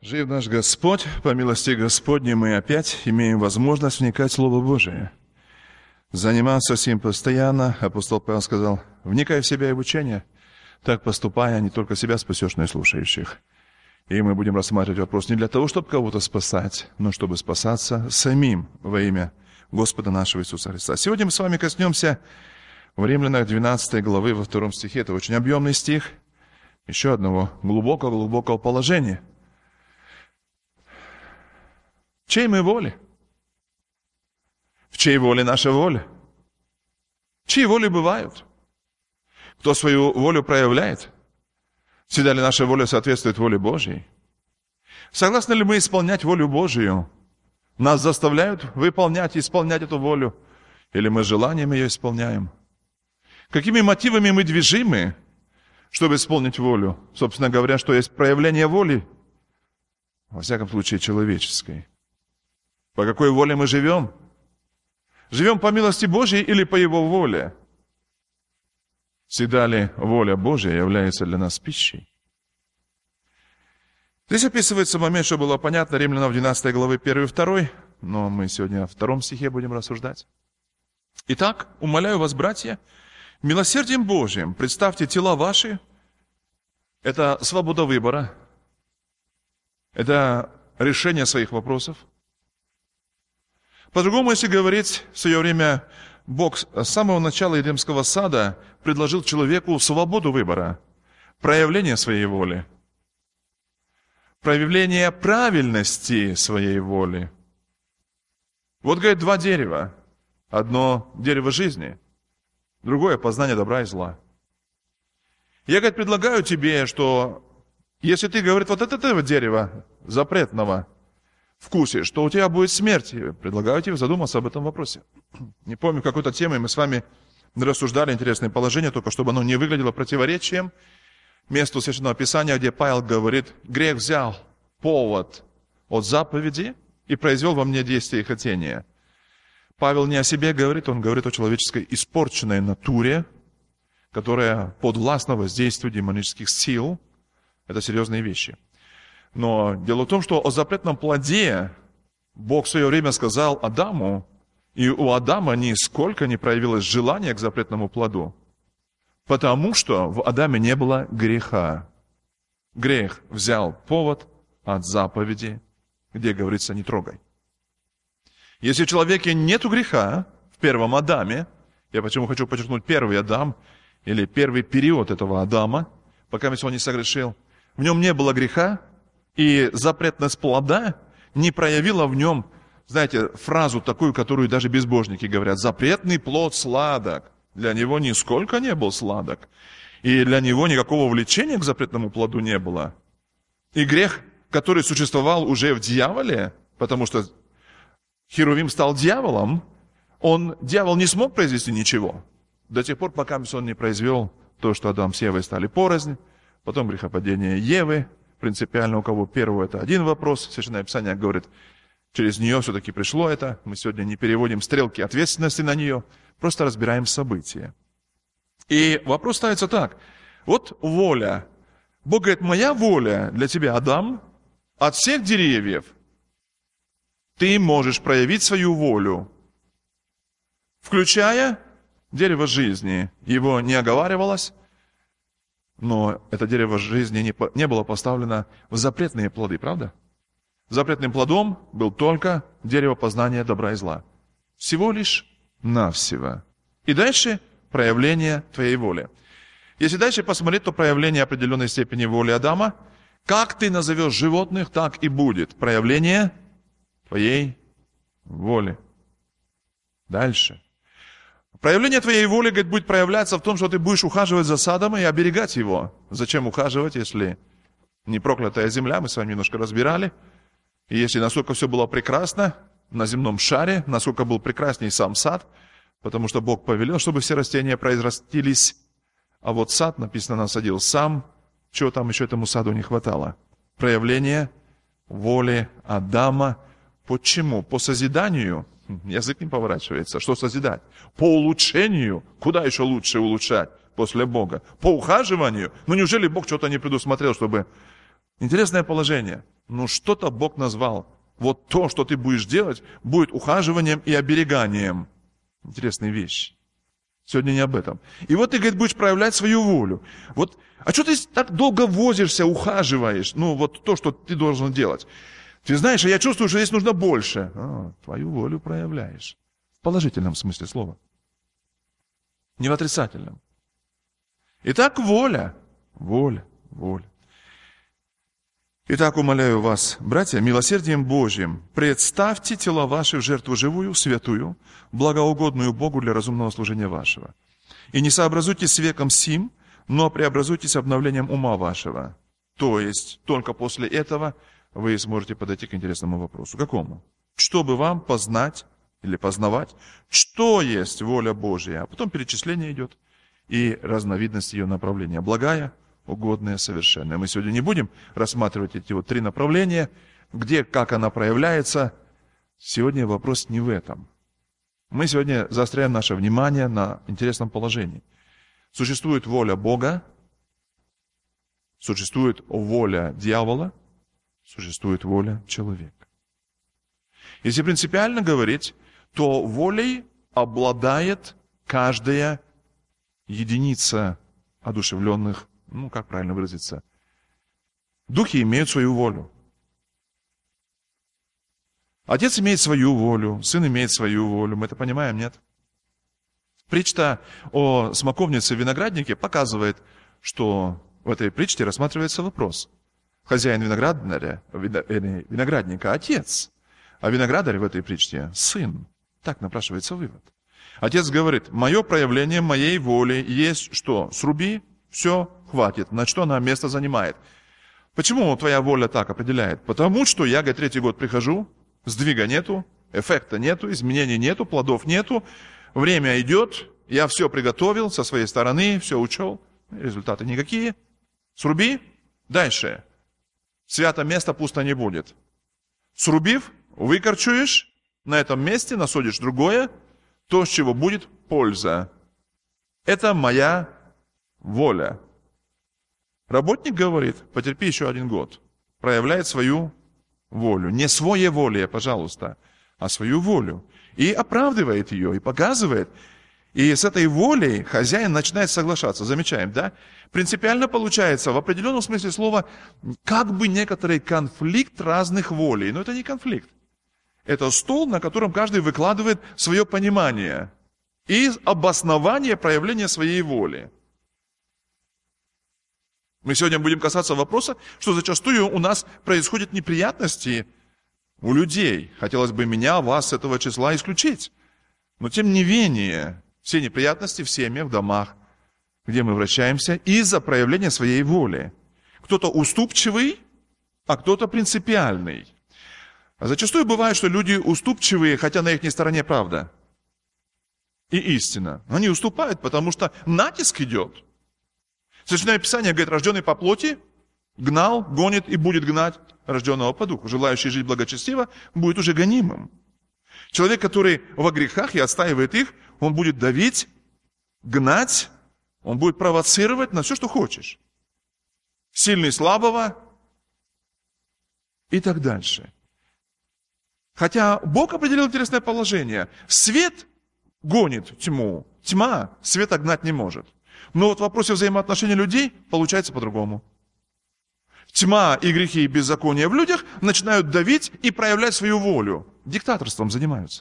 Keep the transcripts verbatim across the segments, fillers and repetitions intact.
Жив наш Господь, по милости Господней мы опять имеем возможность вникать в Слово Божие. Заниматься всем постоянно, апостол Павел сказал, вникай в себя и в учение, так поступая, не только себя спасешь, но и слушающих. И мы будем рассматривать вопрос не для того, чтобы кого-то спасать, но чтобы спасаться самим во имя Господа нашего Иисуса Христа. Сегодня мы с вами коснемся в Римлянах двенадцатой главы во втором стихе. Это очень объемный стих, еще одного глубокого-глубокого положения. В чьей мы воле? В чьей воле наша воля? Чьи воли бывают? Кто свою волю проявляет? Всегда ли наша воля соответствует воле Божьей? Согласны ли мы исполнять волю Божию? Нас заставляют выполнять, исполнять эту волю? Или мы желанием ее исполняем? Какими мотивами мы движимы, чтобы исполнить волю? Собственно говоря, что есть проявление воли, во всяком случае, человеческой. По какой воле мы живем? Живем по милости Божьей или по Его воле? Всегда ли воля Божья является для нас пищей? Здесь описывается момент, что было понятно, Римлянам двенадцатой главы первый и второй, но мы сегодня о втором стихе будем рассуждать. Итак, умоляю вас, братья, милосердием Божьим представьте тела ваши, это свобода выбора, это решение своих вопросов. По-другому, если говорить, в свое время Бог с самого начала Едемского сада предложил человеку свободу выбора, проявление своей воли, проявление правильности своей воли. Вот, говорит, два дерева. Одно дерево жизни, другое познание добра и зла. Я, говорит, предлагаю тебе, что если ты, говорит, вот от этого дерева запретного вкусишь, что у тебя будет смерть. Я предлагаю тебе задуматься об этом вопросе. Не помню, какой-то темой мы с вами рассуждали интересное положение, только чтобы оно не выглядело противоречием месту Священного Писания, где Павел говорит, грех взял повод от заповеди и произвел во мне действие и хотение. Павел не о себе говорит, он говорит о человеческой испорченной натуре, которая подвластна воздействию демонических сил. Это серьезные вещи. Но дело в том, что о запретном плоде Бог в свое время сказал Адаму, и у Адама нисколько не проявилось желания к запретному плоду, потому что в Адаме не было греха. Грех взял повод от заповеди, где говорится «не трогай». Если в человеке нет греха, в первом Адаме, я почему хочу подчеркнуть первый Адам, или первый период этого Адама, пока он не согрешил, в нем не было греха, и запретность плода не проявила в нем, знаете, фразу такую, которую даже безбожники говорят. Запретный плод сладок. Для него нисколько не был сладок. И для него никакого влечения к запретному плоду не было. И грех, который существовал уже в дьяволе, потому что Херувим стал дьяволом, он, дьявол не смог произвести ничего. До тех пор, пока он не произвел то, что Адам с Евой стали порознь, потом грехопадение Евы, принципиально у кого первого это один вопрос. Священное Писание говорит, через нее все-таки пришло это. Мы сегодня не переводим стрелки ответственности на нее, просто разбираем события. И вопрос ставится так. Вот воля. Бог говорит, моя воля для тебя, Адам, от всех деревьев ты можешь проявить свою волю, включая дерево жизни. Его не оговаривалось, но это дерево жизни не, не было поставлено в запретные плоды, правда? Запретным плодом был только дерево познания добра и зла. Всего лишь навсего. И дальше проявление твоей воли. Если дальше посмотреть, то проявление определенной степени воли Адама, как ты назовешь животных, так и будет проявление твоей воли. Дальше. Проявление твоей воли, говорит, будет проявляться в том, что ты будешь ухаживать за садом и оберегать его. Зачем ухаживать, если не проклятая земля, мы с вами немножко разбирали. И если насколько все было прекрасно на земном шаре, насколько был прекрасней сам сад, потому что Бог повелел, чтобы все растения произрастились, а вот сад, написано, насадил сам, чего там еще этому саду не хватало. Проявление воли Адама. Почему? По созиданию. Язык не поворачивается. Что созидать? По улучшению. Куда еще лучше улучшать после Бога? По ухаживанию. Ну неужели Бог что-то не предусмотрел, чтобы... Интересное положение. Ну, что-то Бог назвал. Вот то, что ты будешь делать, будет ухаживанием и обереганием. Интересная вещь. Сегодня не об этом. И вот ты, говорит, будешь проявлять свою волю. Вот, а что ты так долго возишься, ухаживаешь? Ну, вот то, что ты должен делать. Ты знаешь, а я чувствую, что здесь нужно больше. А, твою волю проявляешь. В положительном смысле слова. Не в отрицательном. Итак, воля. Воля, воля. Итак, умоляю вас, братья, милосердием Божьим, представьте тела ваши в жертву живую, святую, благоугодную Богу для разумного служения вашего. И не сообразуйтесь с веком сим, но преобразуйтесь обновлением ума вашего. То есть, только после этого вы сможете подойти к интересному вопросу. Какому? Чтобы вам познать или познавать, что есть воля Божья. А потом перечисление идет и разновидность ее направления. Благая, угодное, совершенное. Мы сегодня не будем рассматривать эти вот три направления, где, как она проявляется. Сегодня вопрос не в этом. Мы сегодня заостряем наше внимание на интересном положении. Существует воля Бога, существует воля дьявола, существует воля человека. Если принципиально говорить, то волей обладает каждая единица одушевленных, ну, как правильно выразиться, духи имеют свою волю. Отец имеет свою волю, сын имеет свою волю. Мы это понимаем, нет? Притча о смоковнице в винограднике показывает, что в этой притче рассматривается вопрос. Хозяин виноградаря, виноградника – отец, а виноградарь в этой притче – сын. Так напрашивается вывод. Отец говорит, мое проявление моей воли есть что? Сруби, все, хватит. На что она место занимает? Почему твоя воля так определяет? Потому что я, говорит, третий год прихожу, сдвига нету, эффекта нету, изменений нету, плодов нету, время идет, я все приготовил со своей стороны, все учел, результаты никакие. Сруби, дальше. Свято место пусто не будет. Срубив, выкорчуешь, на этом месте насадишь другое, то, с чего будет польза. Это моя воля. Работник говорит, потерпи еще один год. Проявляет свою волю. Не своеволие, пожалуйста, а свою волю. И оправдывает ее, и показывает. И с этой волей хозяин начинает соглашаться. Замечаем, да? Принципиально получается, в определенном смысле слова, как бы некоторый конфликт разных волей. Но это не конфликт. Это стол, на котором каждый выкладывает свое понимание и обоснование проявления своей воли. Мы сегодня будем касаться вопроса, что зачастую у нас происходят неприятности у людей. Хотелось бы меня, вас с этого числа исключить. Но тем не менее, все неприятности в семьях, в домах, где мы вращаемся, из-за проявления своей воли. Кто-то уступчивый, а кто-то принципиальный. А зачастую бывает, что люди уступчивые, хотя на их стороне правда и истина. Они уступают, потому что натиск идет. Священное Писание говорит, рожденный по плоти гнал, гонит и будет гнать рожденного по духу. Желающий жить благочестиво будет уже гонимым. Человек, который во грехах и отстаивает их, он будет давить, гнать, он будет провоцировать на все, что хочешь. Сильный слабого и так дальше. Хотя Бог определил интересное положение. Свет гонит тьму, тьма света гнать не может. Но вот в вопросе взаимоотношений людей получается по-другому. Тьма и грехи и беззакония в людях начинают давить и проявлять свою волю. Диктаторством занимаются.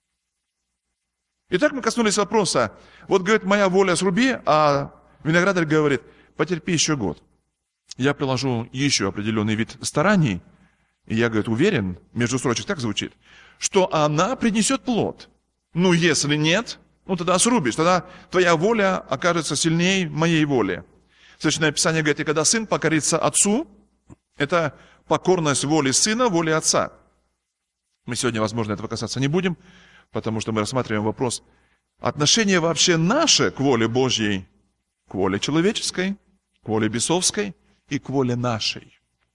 Итак, мы коснулись вопроса. Вот, говорит, моя воля сруби, а виноградарь говорит, потерпи еще год. Я приложу еще определенный вид стараний, и я, говорит, уверен, между строчек так звучит, что она принесет плод. Ну, если нет, ну, тогда срубишь, тогда твоя воля окажется сильнее моей воли. Священное Писание говорит, и когда сын покорится отцу, это покорность воли сына, воли отца. Мы сегодня, возможно, этого касаться не будем, потому что мы рассматриваем вопрос отношения вообще наше к воле Божьей, к воле человеческой, к воле бесовской и к воле нашей.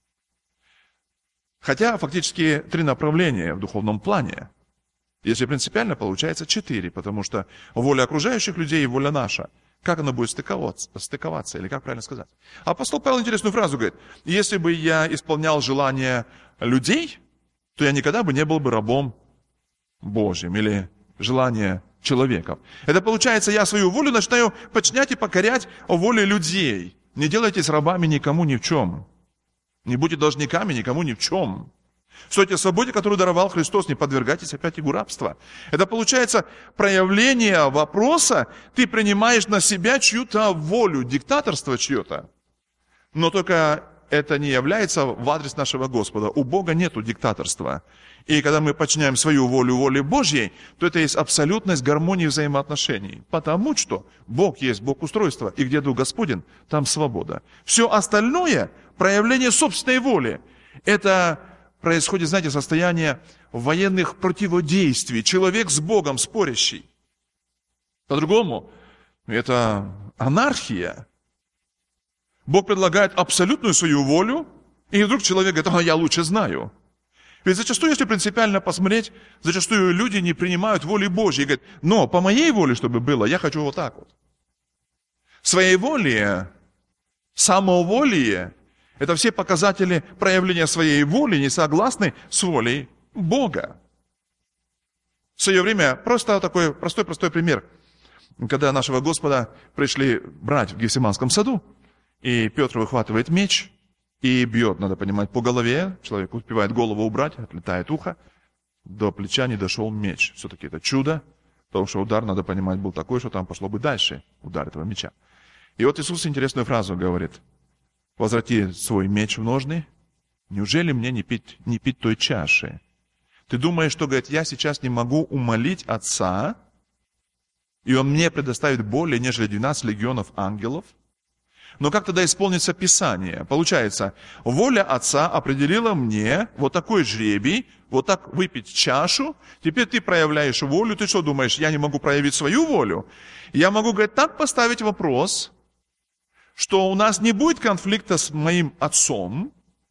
Хотя фактически три направления в духовном плане. Если принципиально, получается четыре, потому что воля окружающих людей и воля наша. Как оно будет стыковаться, стыковаться, или как правильно сказать? Апостол Павел интересную фразу говорит: если бы я исполнял желания людей, то я никогда бы не был бы рабом Божьим или желания человеков. Это получается, я свою волю начинаю подчинять и покорять воле людей. Не делайтесь рабами никому ни в чем. Не будьте должниками никому ни в чем. Стойте в свободе, которую даровал Христос, не подвергайтесь опять игу рабства. Это получается проявление вопроса, ты принимаешь на себя чью-то волю, диктаторство чье-то. Но только это не является в адрес нашего Господа. У Бога нету диктаторства. И когда мы подчиняем свою волю воле Божьей, то это есть абсолютность гармонии взаимоотношений. Потому что Бог есть Бог устройства, и где Дух Господень, там свобода. Все остальное, проявление собственной воли, это происходит, знаете, состояние военных противодействий. Человек с Богом спорящий. По-другому, это анархия. Бог предлагает абсолютную свою волю, и вдруг человек говорит: а я лучше знаю. Ведь зачастую, если принципиально посмотреть, зачастую люди не принимают воли Божьей и говорят: но по моей воле, чтобы было, я хочу вот так вот. Своей воле, самоволие, это все показатели проявления своей воли, не согласны с волей Бога. В свое время, просто такой простой-простой пример. Когда нашего Господа пришли брать в Гефсиманском саду, и Петр выхватывает меч и бьет, надо понимать, по голове. Человек успевает голову убрать, отлетает ухо. До плеча не дошел меч. Все-таки это чудо, потому что удар, надо понимать, был такой, что там пошло бы дальше удар этого меча. И вот Иисус интересную фразу говорит: возврати свой меч в ножны. Неужели мне не пить, не пить той чаши? Ты думаешь, что, говорит, я сейчас не могу умолить Отца, и Он мне предоставит более, нежели двенадцать легионов ангелов? Но как тогда исполнится Писание? Получается, воля Отца определила мне вот такой жребий, вот так выпить чашу. Теперь ты проявляешь волю. Ты что думаешь, я не могу проявить свою волю? Я могу, говорит, так поставить вопрос, что у нас не будет конфликта с моим Отцом,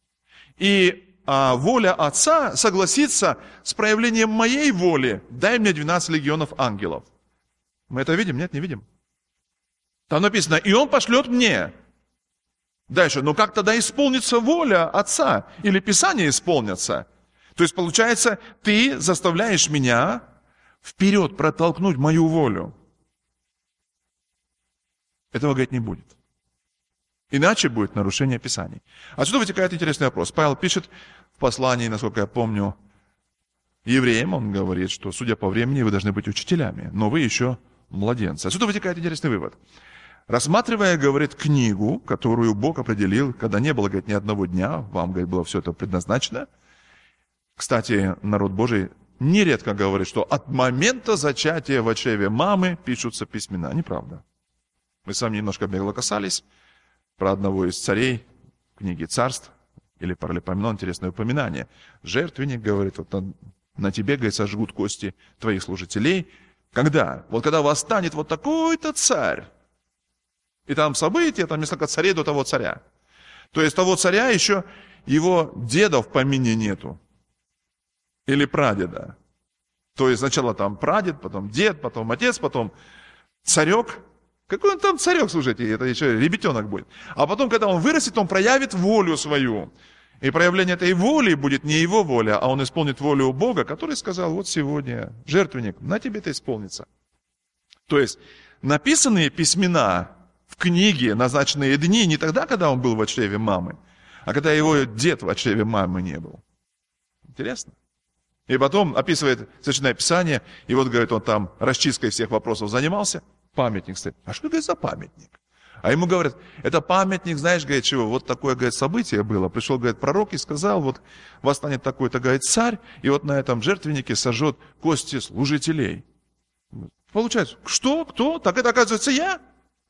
и а, воля Отца согласится с проявлением моей воли. Дай мне двенадцать легионов ангелов. Мы это видим? Нет, не видим. Там написано: и Он пошлет мне. Дальше, но как тогда исполнится воля Отца? Или Писание исполнится? То есть, получается, ты заставляешь меня вперед протолкнуть мою волю. Этого, говорит, не будет. Иначе будет нарушение Писаний. Отсюда вытекает интересный вопрос. Павел пишет в послании, насколько я помню, евреям, он говорит, что, судя по времени, вы должны быть учителями, но вы еще младенцы. Отсюда вытекает интересный вывод. Рассматривая, говорит, книгу, которую Бог определил, когда не было, говорит, ни одного дня, вам, говорит, было все это предназначено. Кстати, народ Божий нередко говорит, что от момента зачатия в чреве мамы пишутся письмена. Неправда. Мы с вами немножко бегло касались про одного из царей книги Царств, или Паралипоменон, интересное упоминание. Жертвенник, говорит, вот на, на тебе, говорит, сожгут кости твоих служителей. Когда? Вот когда восстанет вот такой-то царь. И там события, там несколько царей до того царя. То есть того царя еще его деда в помине нету. Или прадеда. То есть сначала там прадед, потом дед, потом отец, потом царек. Какой он там царек, слушайте, это еще ребятенок будет. А потом, когда он вырастет, он проявит волю свою. И проявление этой воли будет не его воля, а он исполнит волю Бога, который сказал: вот сегодня, жертвенник, на тебе это исполнится. То есть написанные письмена в книге, назначенные дни, не тогда, когда он был в чреве мамы, а когда его дед в чреве мамы не был. Интересно? И потом описывает Священное Писание, и вот, говорит, он там расчисткой всех вопросов занимался, памятник стоит. А что, говорит, за памятник? А ему говорят: это памятник, знаешь, говорит, чего? Вот такое, говорит, событие было. Пришел, говорит, пророк и сказал: вот восстанет такой-то, говорит, царь, и вот на этом жертвеннике сожжет кости служителей. Получается, что? Кто? Так это, оказывается, я?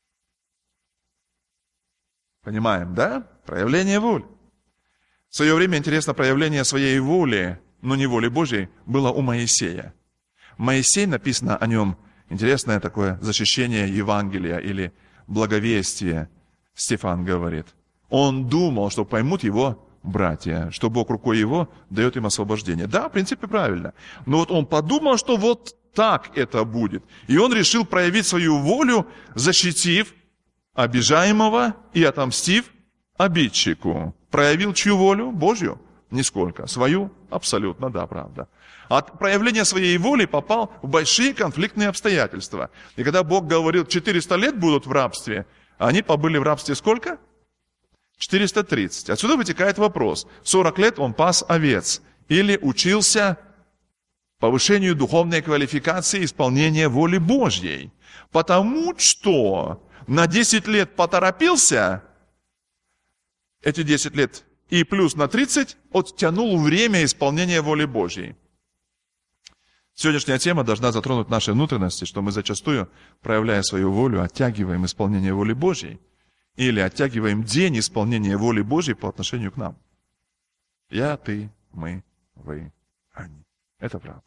Понимаем, да? Проявление воли. В свое время, интересно, проявление своей воли, но не воли Божьей, было у Моисея. Моисей, написано о нем, интересное такое защищение Евангелия или благовестие, Стефан говорит. Он думал, что поймут его братья, что Бог рукой его дает им освобождение. Да, в принципе, правильно. Но вот он подумал, что вот так это будет. И он решил проявить свою волю, защитив обижаемого и отомстив обидчику. Проявил чью волю? Божью? Нисколько. Свою? Абсолютно, да, правда. От проявления своей воли попал в большие конфликтные обстоятельства. И когда Бог говорил, четыреста лет будут в рабстве, они побыли в рабстве сколько? четыреста тридцать. Отсюда вытекает вопрос. сорок лет он пас овец или учился повышению духовной квалификации исполнения воли Божьей. Потому что на десять лет поторопился, эти десять лет и плюс на тридцать оттянул время исполнения воли Божьей. Сегодняшняя тема должна затронуть наши внутренности, что мы зачастую, проявляя свою волю, оттягиваем исполнение воли Божьей или оттягиваем день исполнения воли Божьей по отношению к нам. Я, ты, мы, вы, они. Это правда.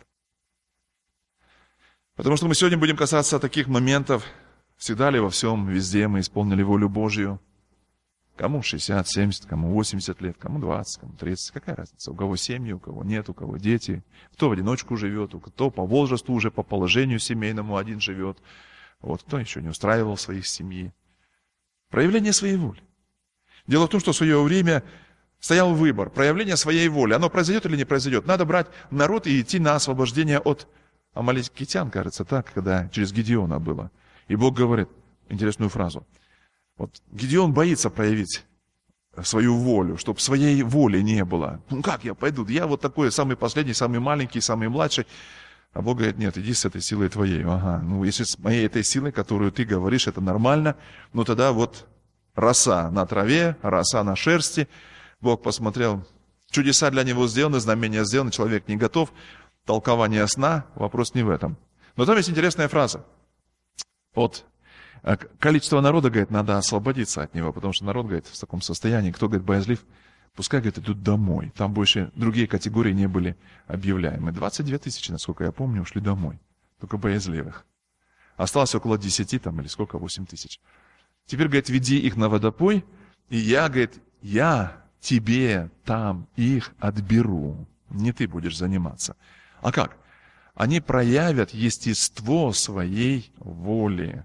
Потому что мы сегодня будем касаться таких моментов, всегда ли во всем, везде мы исполнили волю Божью. Кому шестьдесят, семьдесят, кому восемьдесят лет, кому двадцать, кому тридцать. Какая разница? У кого семьи, у кого нет, у кого дети. Кто в одиночку живет, у кто по возрасту уже, по положению семейному один живет. Вот, кто еще не устраивал своих семьи. Проявление своей воли. Дело в том, что в свое время стоял выбор. Проявление своей воли. Оно произойдет или не произойдет? Надо брать народ и идти на освобождение от амаликитян, кажется, так, когда через Гидеона было. И Бог говорит интересную фразу. Вот Гидеон боится проявить свою волю, чтобы своей воли не было. Ну как я пойду? Я вот такой самый последний, самый маленький, самый младший. А Бог говорит, нет, иди с этой силой твоей. Ага, ну если с моей этой силой, которую ты говоришь, это нормально, ну тогда вот роса на траве, роса на шерсти. Бог посмотрел, чудеса для него сделаны, знамения сделаны, человек не готов. Толкование сна, вопрос не в этом. Но там есть интересная фраза. Вот. Количество народа, говорит, надо освободиться от него, потому что народ, говорит, в таком состоянии, кто, говорит, боязлив, пускай, говорит, идут домой. Там больше другие категории не были объявляемы. двадцать две тысячи, насколько я помню, ушли домой. Только боязливых. Осталось около десяти там, или сколько, восемь тысяч. Теперь, говорит, веди их на водопой, и я, говорит, я тебе там их отберу. Не ты будешь заниматься. А как? Они проявят естество своей воли.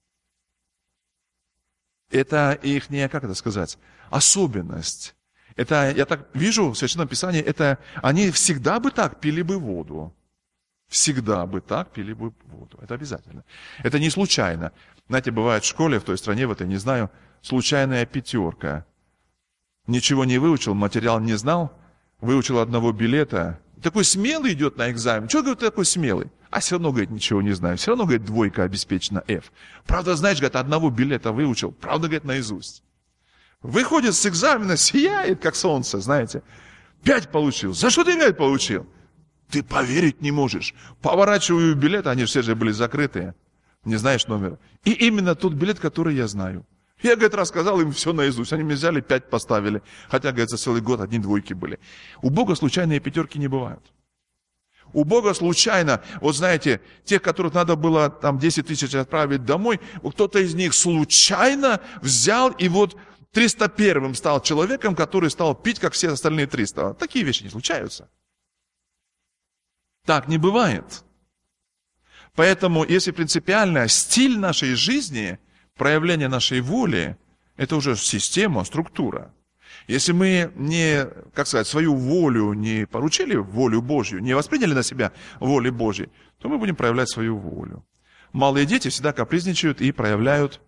Это их, как это сказать, особенность. Это, я так вижу в Священном Писании, это они всегда бы так пили бы воду. Всегда бы так пили бы воду. Это обязательно. Это не случайно. Знаете, бывает в школе, в той стране, в этой, не знаю, случайная пятерка. Ничего не выучил, материал не знал, выучил одного билета. Такой смелый идет на экзамен. Чего, говорит, такой смелый? А все равно, говорит, ничего не знаю. Все равно, говорит, двойка обеспечена F. Правда, знаешь, говорит, одного билета выучил. Правда, говорит, наизусть. Выходит с экзамена, сияет, как солнце, знаете. Пять получил. За что ты пять получил? Ты поверить не можешь. Поворачиваю билет, они все же были закрытые. Не знаешь номера. И именно тот билет, который я знаю. Я, говорит, рассказал им все наизусть. Они мне взяли, пять поставили. Хотя, говорит, за целый год одни двойки были. У Бога случайные пятерки не бывают. У Бога случайно, вот знаете, тех, которых надо было там десять тысяч отправить домой, кто-то из них случайно взял и вот триста первым стал человеком, который стал пить, как все остальные триста. Такие вещи не случаются. Так не бывает. Поэтому, если принципиально стиль нашей жизни, проявление нашей воли, это уже система, структура. Если мы не, как сказать, свою волю не поручили, волю Божью, не восприняли на себя волю Божьей, то мы будем проявлять свою волю. Малые дети всегда капризничают и проявляют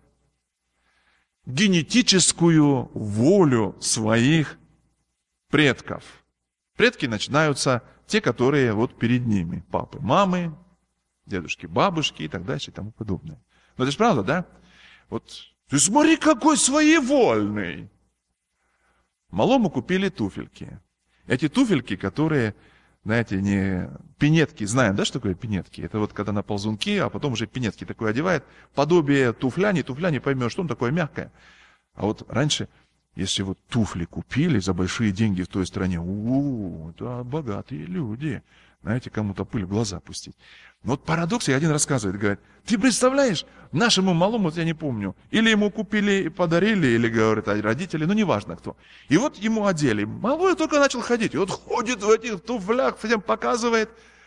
генетическую волю своих предков. Предки начинаются те, которые вот перед ними. Папы, мамы, дедушки, бабушки и так дальше и тому подобное. Но это же правда, да? Вот, ты смотри, какой своевольный. Малому купили туфельки. Эти туфельки, которые, знаете, не пинетки, знаем, да, что такое пинетки? Это вот когда на ползунки, а потом уже пинетки такое одевает. Подобие туфля, не туфля, не поймешь, что он такое мягкое. А вот раньше, если вот туфли купили за большие деньги в той стране, у-у-у, это богатые люди. Знаете, кому-то пыль в глаза пустить. Но вот парадокс, я один рассказывает, говорит, ты представляешь, нашему малому, вот я не помню, или ему купили и подарили, или, говорят, родители, ну, неважно кто. И вот ему одели. Малой только начал ходить, и вот ходит в этих туфлях, всем показывает.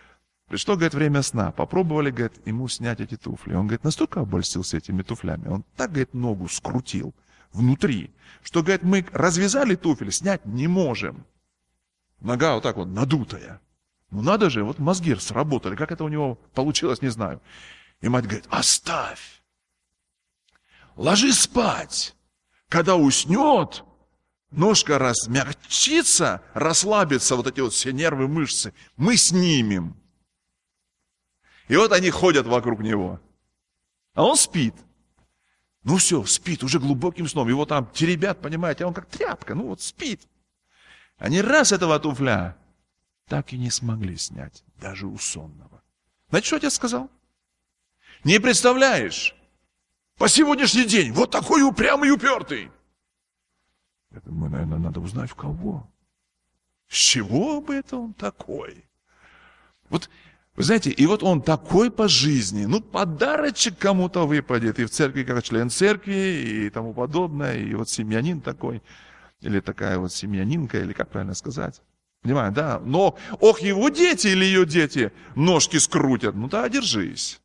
Пришло, говорит, время сна. Попробовали, говорит, ему снять эти туфли. Он, говорит, настолько обольстился этими туфлями. Он так, говорит, ногу скрутил внутри, что, говорит, мы развязали туфли, снять не можем. Нога вот так вот надутая. Ну надо же, вот мозги сработали. Как это у него получилось, не знаю. И мать говорит, оставь. Ложись спать. Когда уснет, ножка размягчится, расслабится, вот эти вот все нервы, мышцы. Мы снимем. И вот они ходят вокруг него. А он спит. Ну все, спит уже глубоким сном. Его там теребят, понимаете, а он как тряпка. Ну вот спит. Они раз этого туфля так и не смогли снять, даже у сонного. Знаете, что отец сказал? Не представляешь, по сегодняшний день вот такой упрямый и упертый. Я думаю, наверное, надо узнать в кого. С чего бы это он такой? Вот, вы знаете, и вот он такой по жизни, ну, подарочек кому-то выпадет, и в церкви как член церкви, и тому подобное, и вот семьянин такой, или такая вот семьянинка, или как правильно сказать. Понимаю, да? Но, ох, его дети или ее дети ножки скрутят, ну да, держись.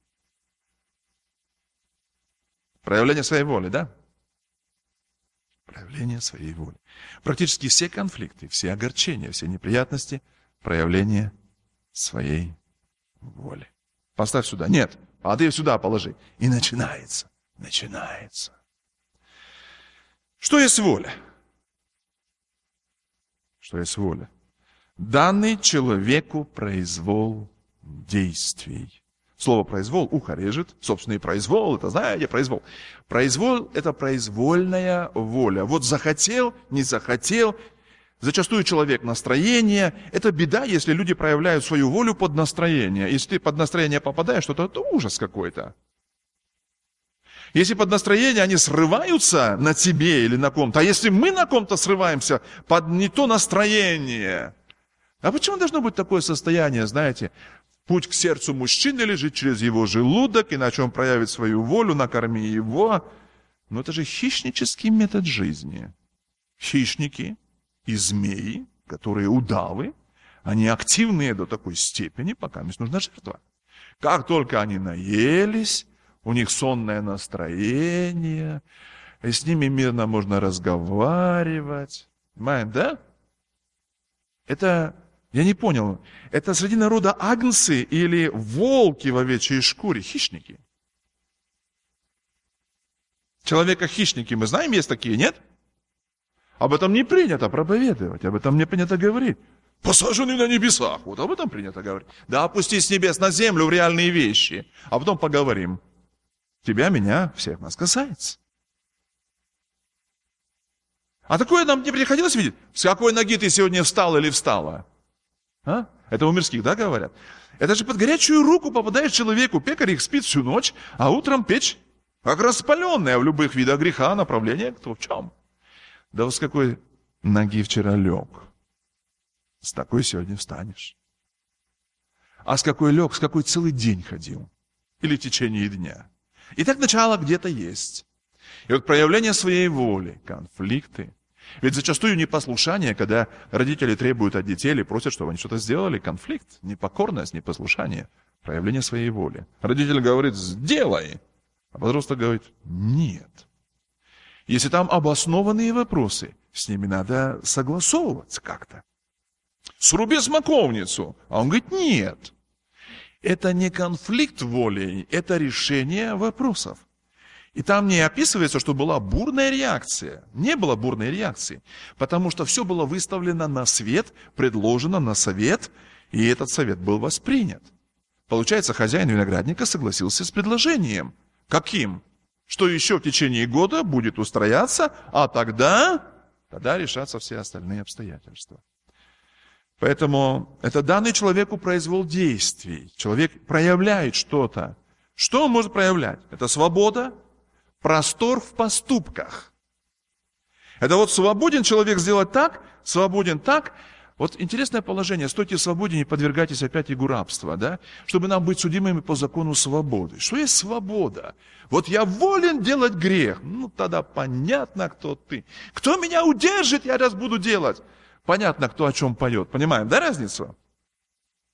Проявление своей воли, да? Проявление своей воли. Практически все конфликты, все огорчения, все неприятности – проявление своей воли. Поставь сюда. Нет, а ты сюда положи. И начинается. Начинается. Что есть воля? Что есть воля? Данный человеку произвол действий. Слово «произвол» ухо режет. Собственно, и произвол, это, знаете, произвол. Произвол – это произвольная воля. Вот захотел, не захотел. Зачастую человек настроение. Это беда, если люди проявляют свою волю под настроение. Если ты под настроение попадаешь, то это ужас какой-то. Если под настроение они срываются на тебе или на ком-то, а если мы на ком-то срываемся под не то настроение. А почему должно быть такое состояние, знаете? Путь к сердцу мужчины лежит через его желудок, иначе он проявит свою волю, накорми его. Но это же хищнический метод жизни. Хищники и змеи, которые удавы, они активные до такой степени, пока им нужна жертва. Как только они наелись, у них сонное настроение, и с ними мирно можно разговаривать. Понимаете, да? Это... Я не понял, это среди народа агнцы или волки в овечьей шкуре, хищники? Человека-хищники, мы знаем, есть такие, нет? Об этом не принято проповедовать, об этом не принято говорить. Посаженный на небесах, вот об этом принято говорить. Да опустись с небес на землю в реальные вещи, а потом поговорим. Тебя, меня, всех нас касается. А такое нам не приходилось видеть? С какой ноги ты сегодня встал или встала? А? Это у мирских, да, говорят? Это же под горячую руку попадает человеку. Пекарь их спит всю ночь, а утром печь, как распаленная в любых видах греха, направление кто в чем. Да вот с какой ноги вчера лег, с такой сегодня встанешь. А с какой лег, с какой целый день ходил. Или в течение дня. И так начало где-то есть. И вот проявление своей воли, конфликты. Ведь зачастую непослушание, когда родители требуют от детей или просят, чтобы они что-то сделали, конфликт, непокорность, непослушание, проявление своей воли. Родитель говорит, сделай, а подросток говорит, нет. Если там обоснованные вопросы, с ними надо согласовываться как-то. Сруби смоковницу, а он говорит, нет. Это не конфликт воли, это решение вопросов. И там не описывается, что была бурная реакция. Не было бурной реакции, потому что все было выставлено на свет, предложено на совет, и этот совет был воспринят. Получается, хозяин виноградника согласился с предложением. Каким? Что еще в течение года будет устрояться, а тогда, тогда решатся все остальные обстоятельства. Поэтому это данный человеку произвол действий. Человек проявляет что-то. Что он может проявлять? Это свобода. Простор в поступках. Это вот свободен человек сделать так, свободен так. Вот интересное положение. Стойте в свободе, не подвергайтесь опять игу рабства, да? Чтобы нам быть судимыми по закону свободы. Что есть свобода? Вот я волен делать грех. Ну, тогда понятно, кто ты. Кто меня удержит, я раз буду делать. Понятно, кто о чем поет. Понимаем, да, разницу?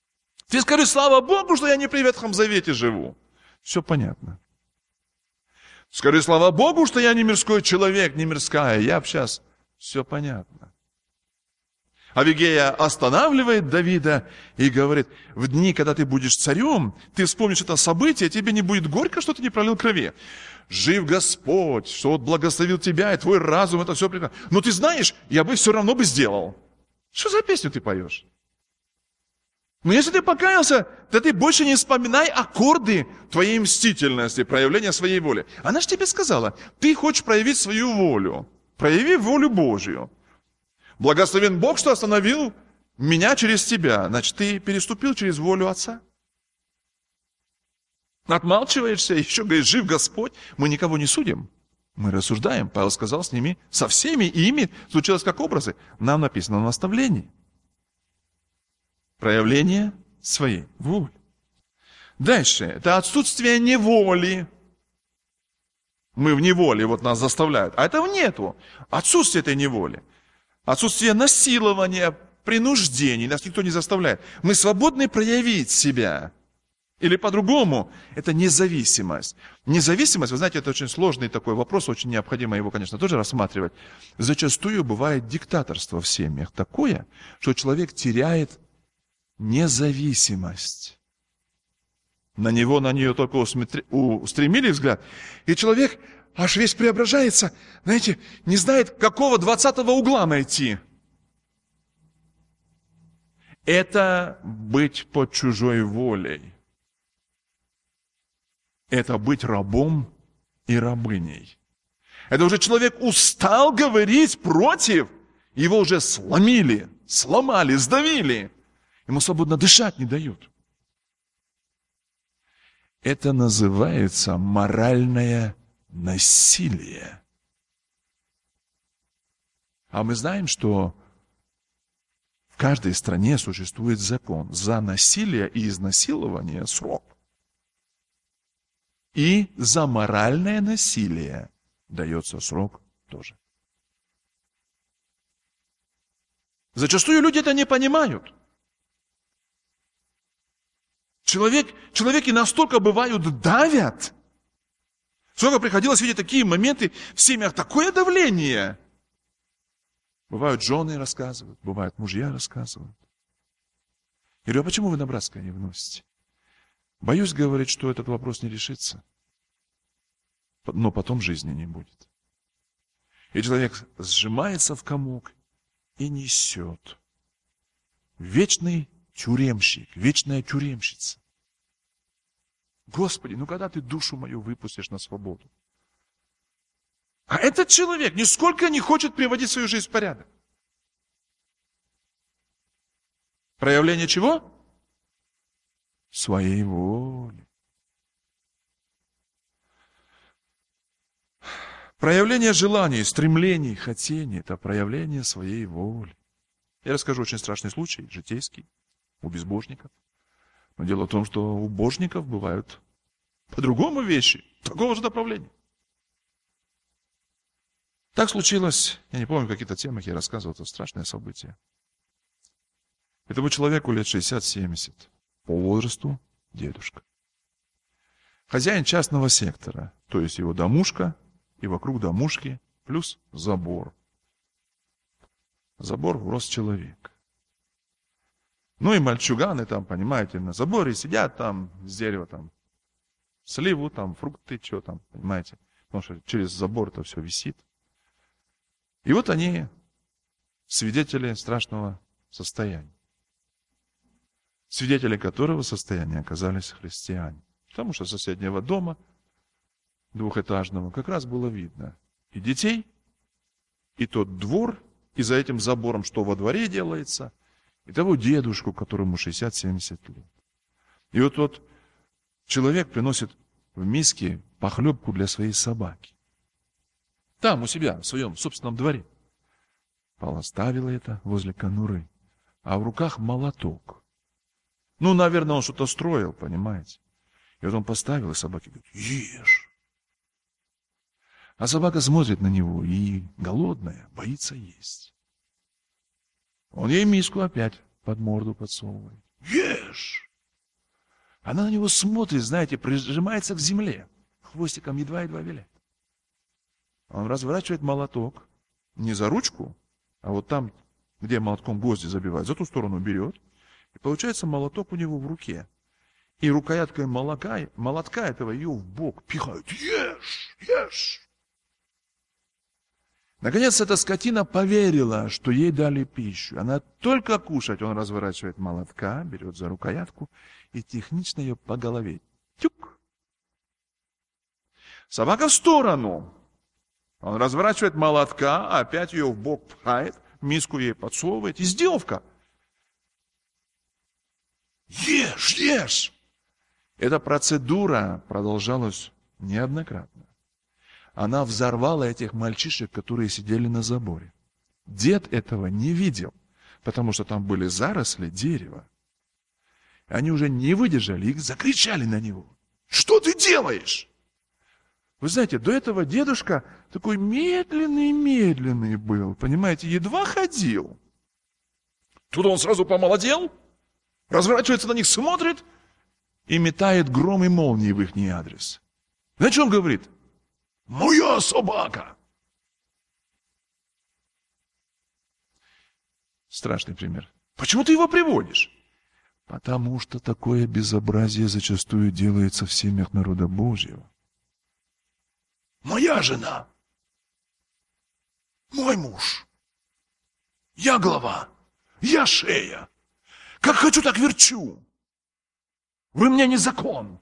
Ты скажи, слава Богу, что я не при Ветхом Завете живу. Все понятно. Скажи, слава Богу, что я не мирской человек, не мирская. Я б сейчас... Все понятно. Авигея останавливает Давида и говорит, в дни, когда ты будешь царем, ты вспомнишь это событие, тебе не будет горько, что ты не пролил крови. Жив Господь, что вот благословил тебя, и твой разум, это все прекрасно. Но ты знаешь, я бы все равно бы сделал. Что за песню ты поешь? Но если ты покаялся, то ты больше не вспоминай аккорды твоей мстительности, проявления своей воли. Она же тебе сказала, ты хочешь проявить свою волю. Прояви волю Божью. Благословен Бог, что остановил меня через тебя. Значит, ты переступил через волю Отца. Отмалчиваешься, еще говоришь, жив Господь. Мы никого не судим. Мы рассуждаем. Павел сказал с ними, со всеми ими случилось как образы. Нам написано в наставлении. Проявление своей воли. Дальше. Это отсутствие неволи. Мы в неволе, вот нас заставляют. А этого нету. Отсутствие этой неволи. Отсутствие насилования, принуждений. Нас никто не заставляет. Мы свободны проявить себя. Или по-другому, это независимость. Независимость, вы знаете, это очень сложный такой вопрос, очень необходимо его, конечно, тоже рассматривать. Зачастую бывает диктаторство в семьях такое, что человек теряет независимость. На него, на нее только устремили взгляд, и человек аж весь преображается, знаете, не знает, какого двадцатого угла найти. Это быть под чужой волей. Это быть рабом и рабыней. Это уже человек устал говорить против, его уже сломили, сломали, сдавили. Ему свободно дышать не дают. Это называется моральное насилие. А мы знаем, что в каждой стране существует закон. За насилие и изнасилование срок. И за моральное насилие дается срок тоже. Зачастую люди это не понимают. Человек, человеки настолько бывают давят. Сколько приходилось видеть такие моменты в семьях, такое давление. Бывают жены рассказывают, бывают мужья рассказывают. Я говорю, а почему вы на братское не вносите? Боюсь говорить, что этот вопрос не решится. Но потом жизни не будет. И человек сжимается в комок и несет. Вечный тюремщик, вечная тюремщица. Господи, ну когда ты душу мою выпустишь на свободу? А этот человек нисколько не хочет приводить свою жизнь в порядок. Проявление чего? Своей воли. Проявление желаний, стремлений, хотений – это проявление своей воли. Я расскажу очень страшный случай, житейский, у безбожников. Но дело в том, что у божников бывают по-другому вещи, такого же направления. Так случилось, я не помню, в каких-то темах я рассказывал, это страшное событие. Этому человеку лет шестьдесят-семьдесят, по возрасту дедушка. Хозяин частного сектора, то есть его домушка, и вокруг домушки плюс забор. Забор в рост человека. Ну и мальчуганы там, понимаете, на заборе сидят там, с дерева там, сливу там, фрукты, что там, понимаете. Потому что через забор это все висит. И вот они свидетели страшного состояния. Свидетели которого состояния оказались христиане. Потому что с соседнего дома, двухэтажного, как раз было видно и детей, и тот двор, и за этим забором, что во дворе делается, и того дедушку, которому шестьдесят-семьдесят лет. И вот тот человек приносит в миске похлебку для своей собаки. Там, у себя, в своем собственном дворе. Поставила это возле конуры, а в руках молоток. Ну, наверное, он что-то строил, понимаете. И вот он поставил, и собаке говорит, ешь. А собака смотрит на него и голодная, боится есть. Он ей миску опять под морду подсовывает. Ешь! Она на него смотрит, знаете, прижимается к земле. Хвостиком едва-едва виляет. Он разворачивает молоток. Не за ручку, а вот там, где молотком гвозди забивают, за ту сторону берет. И получается молоток у него в руке. И рукояткой молока, молотка этого ее в бок пихают. Ешь, ешь. Наконец эта скотина поверила, что ей дали пищу. Она только кушать, он разворачивает молотка, берет за рукоятку и технично ее по голове. Тюк. Собака в сторону. Он разворачивает молотка, опять ее в бок пхает, миску ей подсовывает. Издевка. Ешь, ешь. Эта процедура продолжалась неоднократно. Она взорвала этих мальчишек, которые сидели на заборе. Дед этого не видел, потому что там были заросли дерева. Они уже не выдержали и закричали на него. Что ты делаешь? Вы знаете, до этого дедушка такой медленный-медленный был, понимаете, едва ходил. Тут он сразу помолодел, разворачивается на них, смотрит и метает гром и молнии в их адрес. На чем говорит? Моя собака! Страшный пример. Почему ты его приводишь? Потому что такое безобразие зачастую делается в семьях народа Божьего. Моя жена, мой муж, я голова, я шея. Как хочу, так верчу. Вы мне не закон.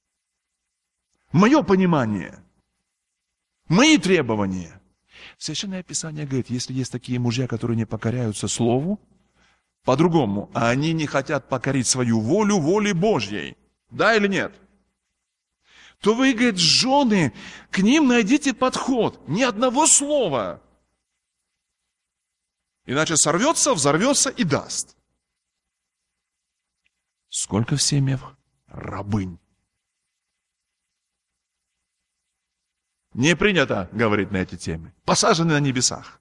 Мое понимание, мои требования. Священное Писание говорит, если есть такие мужья, которые не покоряются Слову, по-другому, а они не хотят покорить свою волю воле Божьей, да или нет? То вы, говорит, жены, к ним найдите подход. Ни одного слова. Иначе сорвется, взорвется и даст. Сколько в семьях рабынь? Не принято говорить на эти темы. Посажены на небесах.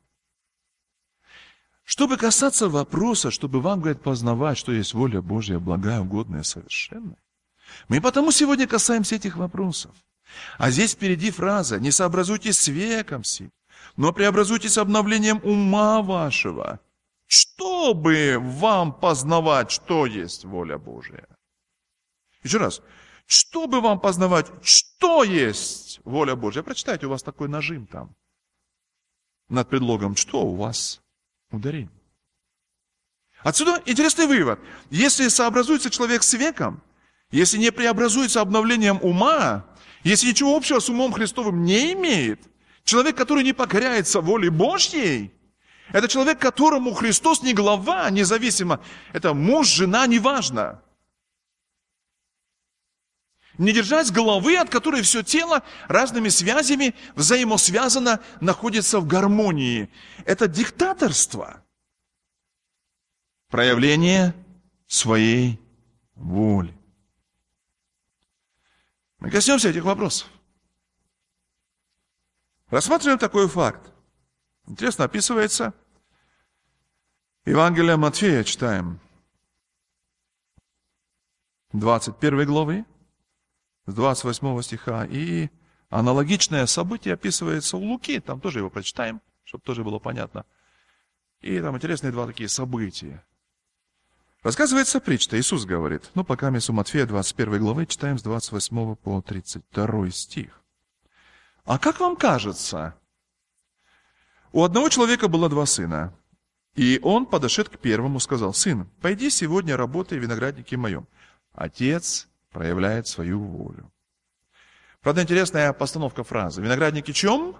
Чтобы касаться вопроса, чтобы вам, говорит, познавать, что есть воля Божья, благая, угодная, совершенная, мы потому сегодня касаемся этих вопросов. А здесь впереди фраза: «Не сообразуйтесь с веком сим, но преобразуйтесь обновлением ума вашего, чтобы вам познавать, что есть воля Божия». Еще раз. Чтобы вам познавать, что есть воля Божья. Прочитайте, у вас такой нажим там. Над предлогом «что» у вас ударение. Отсюда интересный вывод. Если сообразуется человек с веком, если не преобразуется обновлением ума, если ничего общего с умом Христовым не имеет, человек, который не покоряется воле Божьей, это человек, которому Христос не глава, независимо, это муж, жена, неважно. Не держать головы, от которой все тело разными связями взаимосвязано, находится в гармонии. Это диктаторство. Проявление своей воли. Мы коснемся этих вопросов. Рассматриваем такой факт. Интересно описывается. Евангелие Матфея читаем. двадцать первой главы. С двадцать восьмого стиха. И аналогичное событие описывается у Луки. Там тоже его прочитаем, чтобы тоже было понятно. И там интересные два такие события. Рассказывается притча. Иисус говорит. Ну, пока мы у Матфея двадцать первой главы читаем с двадцать восьмого по тридцать второй стих. А как вам кажется, у одного человека было два сына. И он, подошед к первому, сказал: «Сын, пойди сегодня работай в винограднике моем». Отец проявляет свою волю. Правда, интересная постановка фразы. Виноградники чем?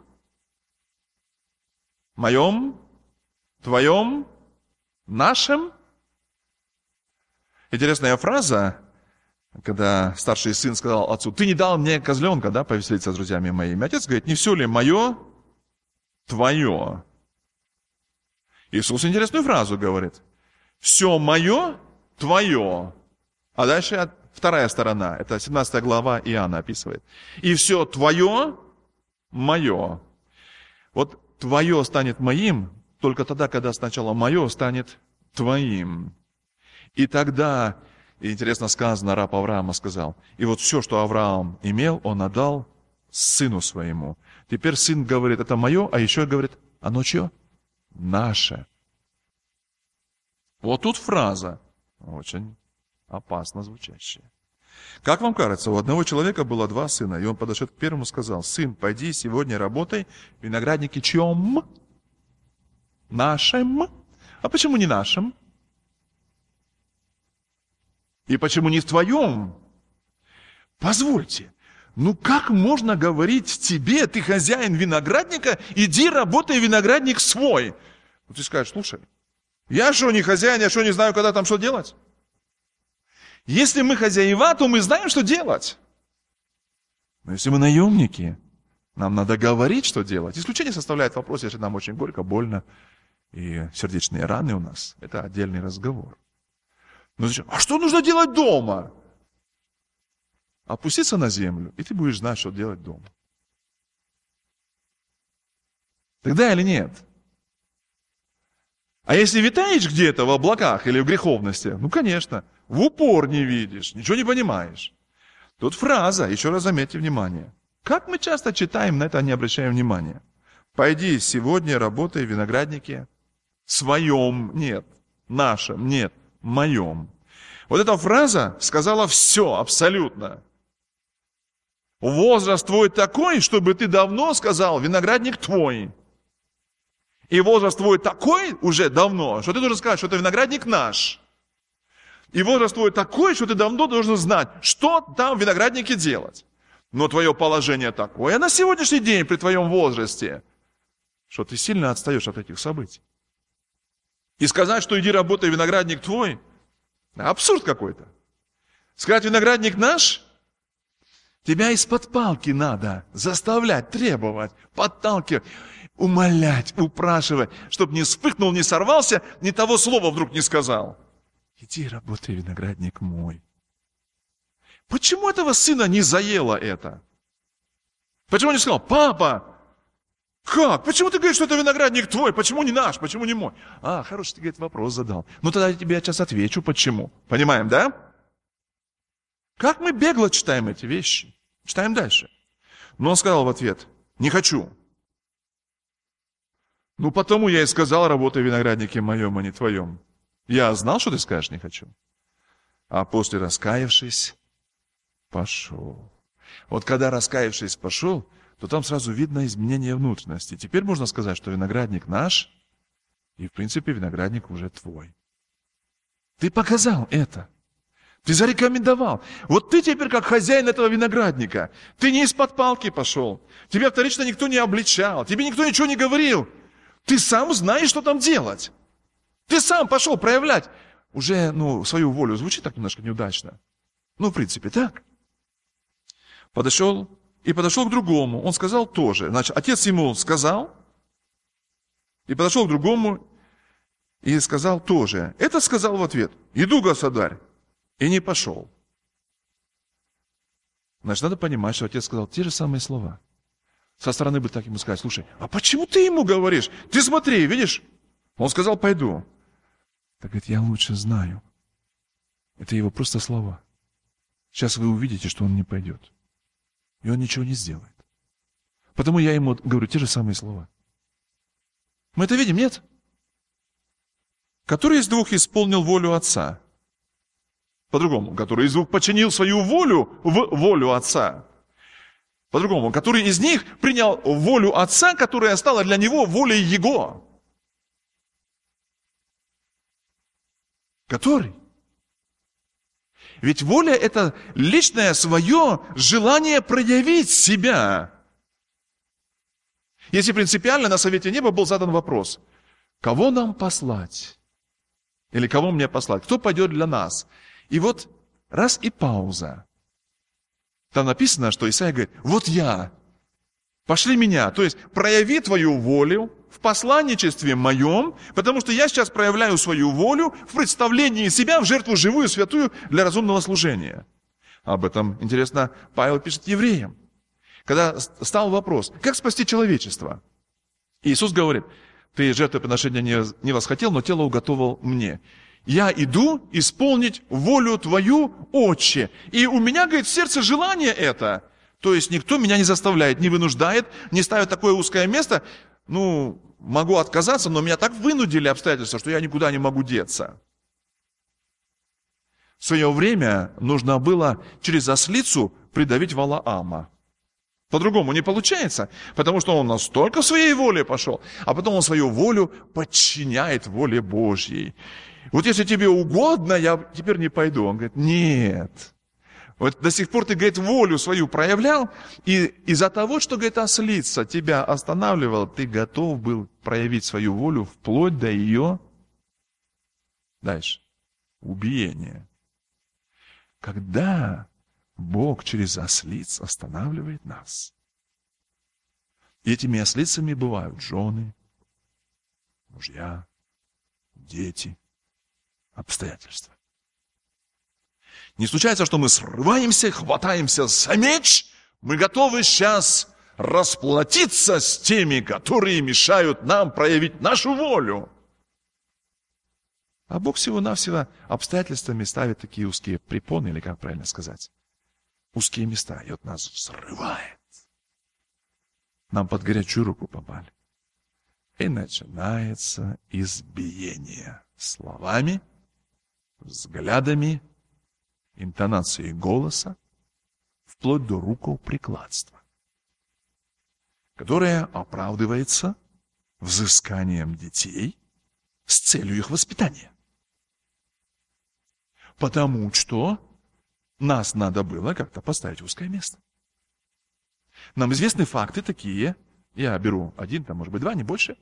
Моем? Твоем? Нашем? Интересная фраза, когда старший сын сказал отцу: «Ты не дал мне козленка, да, повеселиться с друзьями моими». Отец говорит: «Не все ли мое, твое?» Иисус интересную фразу говорит: «Все мое, твое». А дальше вторая сторона, это семнадцатая глава Иоанна описывает. «И все твое, мое». Вот твое станет моим только тогда, когда сначала мое станет твоим. И тогда И интересно сказано, раб Авраама сказал, и вот все, что Авраам имел, он отдал сыну своему. Теперь сын говорит, это мое, а еще говорит, оно чье? Наше. Вот тут фраза, очень опасно звучащая. Как вам кажется, у одного человека было два сына, и он подошел к первому и сказал, сын, пойди сегодня работай в винограднике чьем? Нашим. А почему не нашим? И почему не в твоем? Позвольте, ну как можно говорить тебе, ты хозяин виноградника, иди работай в виноградник свой? Ну, ты скажешь, слушай, я что, не хозяин, я что, не знаю, когда там что делать? Если мы хозяева, то мы знаем, что делать. Но если мы наемники, нам надо говорить, что делать. Исключение составляет вопрос, если нам очень горько, больно и сердечные раны у нас. Это отдельный разговор. Но зачем? А что нужно делать дома? Опуститься на землю, и ты будешь знать, что делать дома. Тогда или нет? А если витаешь где-то в облаках или в греховности, ну, конечно, в упор не видишь, ничего не понимаешь. Тут фраза, еще раз заметьте внимание. Как мы часто читаем, на это не обращаем внимания. Пойди сегодня работай в винограднике своем, нет, нашем, нет, моем. Вот эта фраза сказала все абсолютно. Возраст твой такой, чтобы ты давно сказал, виноградник твой. И возраст твой такой уже давно, что ты должен сказать, что это виноградник наш. И возраст твой такой, что ты давно должен знать, что там в винограднике делать. Но твое положение такое на сегодняшний день при твоем возрасте, что ты сильно отстаешь от этих событий. И сказать, что иди работай, виноградник твой, абсурд какой-то. Сказать, виноградник наш, тебя из-под палки надо заставлять, требовать, подталкивать, умолять, упрашивать, чтобы не вспыхнул, не сорвался, ни того слова вдруг не сказал. Иди работай, виноградник мой. Почему этого сына не заело это? Почему он не сказал, папа, как? Почему ты говоришь, что это виноградник твой? Почему не наш? Почему не мой? А, хороший, ты, говорит, вопрос задал. Ну, тогда я тебе сейчас отвечу, почему. Понимаем, да? Как мы бегло читаем эти вещи? Читаем дальше. Но он сказал в ответ, не хочу. Ну, потому я и сказал, работай в винограднике моем, а не твоем. Я знал, что ты скажешь, не хочу. А после, раскаявшись, пошел. Вот когда раскаявшись пошел, то там сразу видно изменение внутренности. Теперь можно сказать, что виноградник наш, и в принципе виноградник уже твой. Ты показал это. Ты зарекомендовал. Вот ты теперь как хозяин этого виноградника. Ты не из-под палки пошел. Тебя вторично никто не обличал. Тебе никто ничего не говорил. Ты сам знаешь, что там делать. Ты сам пошел проявлять уже, ну, свою волю. Звучит так немножко неудачно. Ну, в принципе, так. Подошел и подошел к другому. Он сказал тоже. Значит, отец ему сказал, и подошел к другому, и сказал тоже. Это сказал в ответ. Иду, государь. И не пошел. Значит, надо понимать, что отец сказал те же самые слова. Со стороны бы так ему сказать, слушай, а почему ты ему говоришь? Ты смотри, видишь? Он сказал, пойду. Так говорит, я лучше знаю. Это его просто слова. Сейчас вы увидите, что он не пойдет. И он ничего не сделает. Потому я ему говорю те же самые слова. Мы это видим, нет? Который из двух исполнил волю отца? По-другому, который из двух подчинил свою волю в волю отца. По-другому, который из них принял волю отца, которая стала для него волей его. Который? Ведь воля – это личное свое желание проявить себя. Если принципиально на Совете Неба был задан вопрос, кого нам послать? Или кого мне послать? Кто пойдет для нас? И вот раз и пауза. Там написано, что Исаия говорит, вот я, пошли меня. То есть прояви твою волю в посланничестве моем, потому что я сейчас проявляю свою волю в представлении себя в жертву живую, святую для разумного служения. Об этом, интересно, Павел пишет евреям. Когда стал вопрос, как спасти человечество? Иисус говорит, ты жертвоприношения не восхотел, но тело уготовил мне. Я иду исполнить волю Твою, Отче. И у меня, говорит, в сердце желание это. То есть никто меня не заставляет, не вынуждает, не ставит такое узкое место. Ну, могу отказаться, но меня так вынудили обстоятельства, что я никуда не могу деться. В свое время нужно было через ослицу придавить Валаама. По-другому не получается, потому что он настолько в своей воле пошел, а потом он свою волю подчиняет воле Божьей. Вот если тебе угодно, я теперь не пойду. Он говорит, нет. Вот до сих пор ты, говорит, волю свою проявлял, и из-за того, что, говорит, ослица тебя останавливала, ты готов был проявить свою волю вплоть до ее, дальше, убиения. Когда Бог через ослиц останавливает нас. И этими ослицами бывают жены, мужья, дети, обстоятельства. Не случается, что мы срываемся, хватаемся за меч, мы готовы сейчас расплатиться с теми, которые мешают нам проявить нашу волю. А Бог всего-навсего обстоятельствами ставит такие узкие препоны, или как правильно сказать, узкие места, и от нас взрывает. Нам под горячую руку попали. И начинается избиение словами, взглядами, интонацией голоса, вплоть до рукоприкладства, которое оправдывается взысканием детей с целью их воспитания. Потому что нас надо было как-то поставить в узкое место. Нам известны факты такие, я беру один, там, может быть, два, не больше.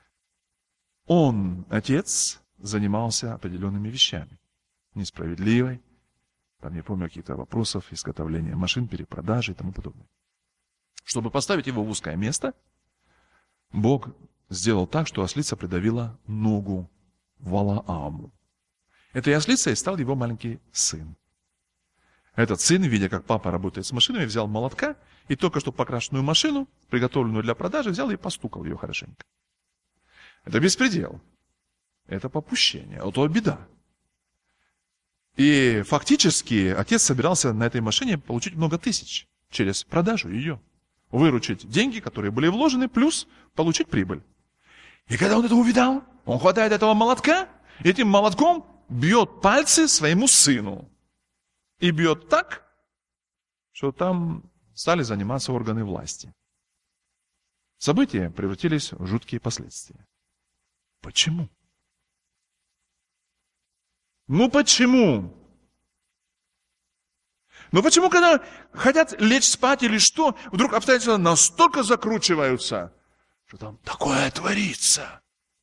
Он, отец, занимался определенными вещами, несправедливой, там, не помню, каких-то вопросов, изготовления машин, перепродажи и тому подобное. Чтобы поставить его в узкое место, Бог сделал так, что ослица придавила ногу Валааму. Этой ослицей стал его маленький сын. Этот сын, видя, как папа работает с машинами, взял молотка и только что покрашенную машину, приготовленную для продажи, взял и постукал ее хорошенько. Это беспредел. Это попущение. Это беда. И фактически отец собирался на этой машине получить много тысяч через продажу ее. Выручить деньги, которые были вложены, плюс получить прибыль. И когда он это увидал, он хватает этого молотка, и этим молотком бьет пальцы своему сыну. И бьет так, что там стали заниматься органы власти. События превратились в жуткие последствия. Почему? Ну почему? Ну почему, когда хотят лечь спать или что, вдруг обстоятельства настолько закручиваются, что там такое творится?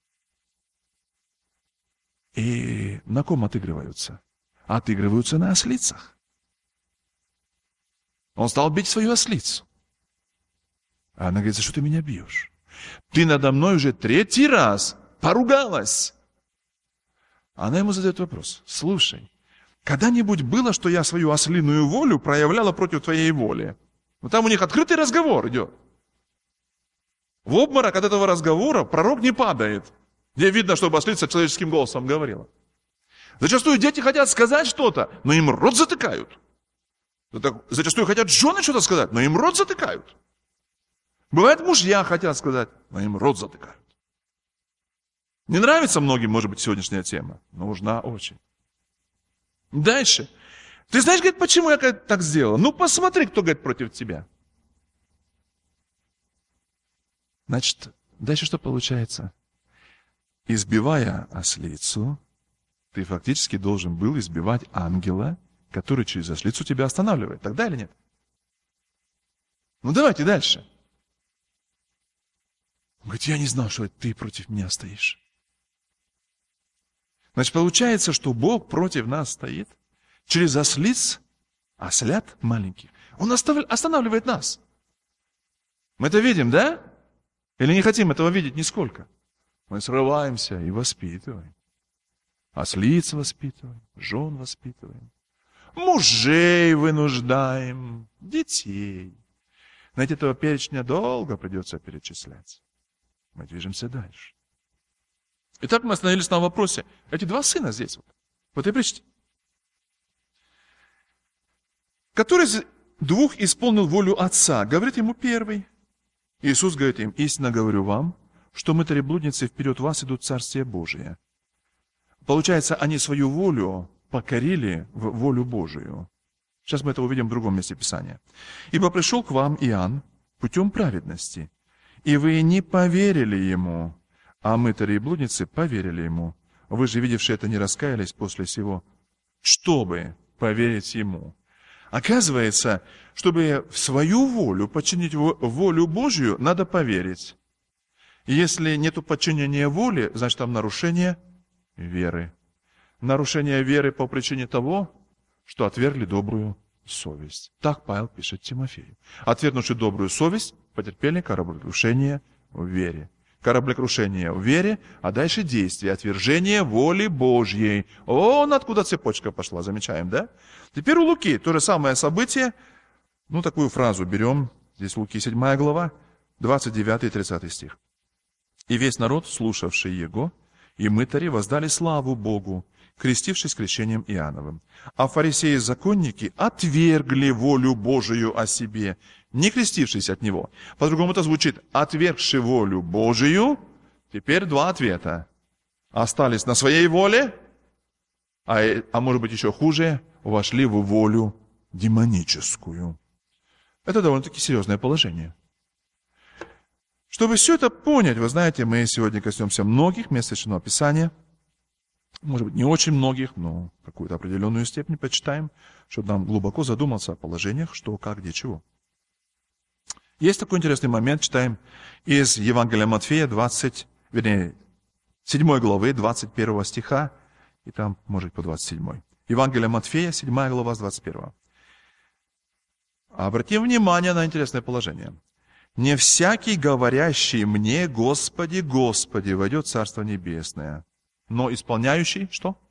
И на ком отыгрываются? Отыгрываются на ослицах. Он стал бить свою ослицу. А она говорит, за что ты меня бьешь? Ты надо мной уже третий раз поругалась. Она ему задает вопрос. Слушай, когда-нибудь было, что я свою ослиную волю проявляла против твоей воли? Ну, там у них открытый разговор идет. В обморок от этого разговора пророк не падает. Где видно, чтобы ослица человеческим голосом говорила. Зачастую дети хотят сказать что-то, но им рот затыкают. Зачастую хотят жены что-то сказать, но им рот затыкают. Бывает, мужья хотят сказать, но им рот затыкают. Не нравится многим, может быть, сегодняшняя тема, но нужна очень. Дальше. Ты знаешь, говорит, почему я говорит, так сделала? Ну, посмотри, кто, говорит, против тебя. Значит, дальше что получается? Избивая ослицу, ты фактически должен был избивать ангела, который через ослицу тебя останавливает. Тогда или нет? Ну, давайте дальше. Он говорит, я не знал, что это ты против меня стоишь. Значит, получается, что Бог против нас стоит через ослиц, ослят маленьких. Он останавливает нас. Мы это видим, да? Или не хотим этого видеть нисколько? Мы срываемся и воспитываем. Ослиц воспитываем, жен воспитываем. Мужей вынуждаем, детей. Знаете, этого перечня долго придется перечислять. Мы движемся дальше. Итак, мы остановились на вопросе. Эти два сына здесь, вот, в этой притче. Который из двух исполнил волю Отца? Говорит ему первый. Иисус говорит им: истинно говорю вам, что мытари-блудницы вперед вас идут в Царствие Божие. Получается, они свою волю покорили в волю Божию. Сейчас мы это увидим в другом месте Писания. Ибо пришел к вам Иоанн путем праведности, и вы не поверили ему, а мытари и блудницы поверили ему. Вы же, видевшие это, не раскаялись после сего, чтобы поверить ему. Оказывается, чтобы в свою волю подчинить волю Божью, надо поверить. И если нет подчинения воле, значит там нарушение веры. Нарушение веры по причине того, что отвергли добрую совесть. Так Павел пишет Тимофею. Отвергнувши добрую совесть, потерпели кораблекрушение в вере. Кораблекрушение в вере, а дальше действие, отвержение воли Божьей. Вон откуда цепочка пошла, замечаем, да? Теперь у Луки то же самое событие. Ну, такую фразу берем. Здесь Луки седьмая глава, двадцать девятый и тридцатый стих. «И весь народ, слушавший его, и мытари воздали славу Богу, крестившись крещением Иоанновым. А фарисеи и законники отвергли волю Божию о себе, не крестившись от него». По-другому это звучит: отвергши волю Божию. Теперь два ответа. Остались на своей воле, а, а может быть еще хуже, вошли в волю демоническую. Это довольно-таки серьезное положение. Чтобы все это понять, вы знаете, мы сегодня коснемся многих мест Священного Писания. Может быть, не очень многих, но какую-то определенную степень почитаем, чтобы нам глубоко задуматься о положениях, что, как, где, чего. Есть такой интересный момент, читаем из Евангелия Матфея, двадцать, вернее, седьмой главы, двадцать первого стиха, и там, может, по двадцать седьмой. Евангелие Матфея, седьмая глава, с двадцать первого. Обратим внимание на интересное положение. «Не всякий, говорящий мне, Господи, Господи, войдет в Царство Небесное, но исполняющий, что?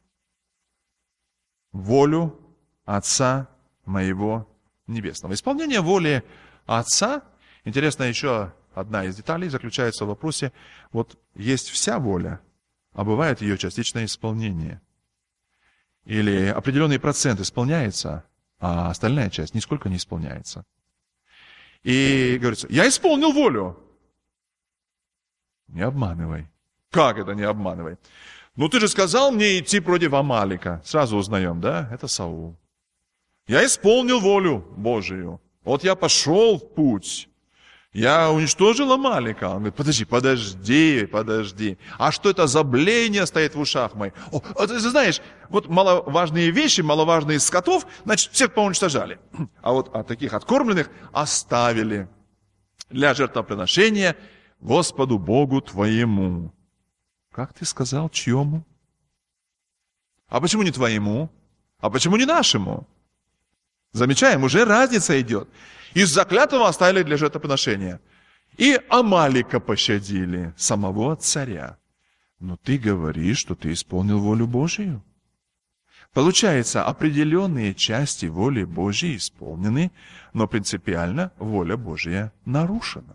Волю Отца моего Небесного». Исполнение воли Отца, интересно, еще одна из деталей заключается в вопросе, вот есть вся воля, а бывает ее частичное исполнение. Или определенный процент исполняется, а остальная часть нисколько не исполняется. И говорится: я исполнил волю. Не обманывай. Как это не обманывай? Ну ты же сказал мне идти против Амалика. Сразу узнаем, да? Это Саул. Я исполнил волю Божию. Вот я пошел в путь. Я уничтожил Амалика. Он говорит: подожди, подожди, подожди. А что это за блеяние стоит в ушах моих? О, ты знаешь, вот маловажные вещи, маловажные скотов, значит, всех поуничтожали. А вот а таких откормленных оставили для жертвоприношения Господу Богу твоему. Как ты сказал, чьему? А почему не твоему? А почему не нашему? Замечаем, уже разница идет. Из заклятого оставили для жертвоприношения. И Амалика пощадили, самого царя. Но ты говоришь, что ты исполнил волю Божию. Получается, определенные части воли Божьей исполнены, но принципиально воля Божья нарушена.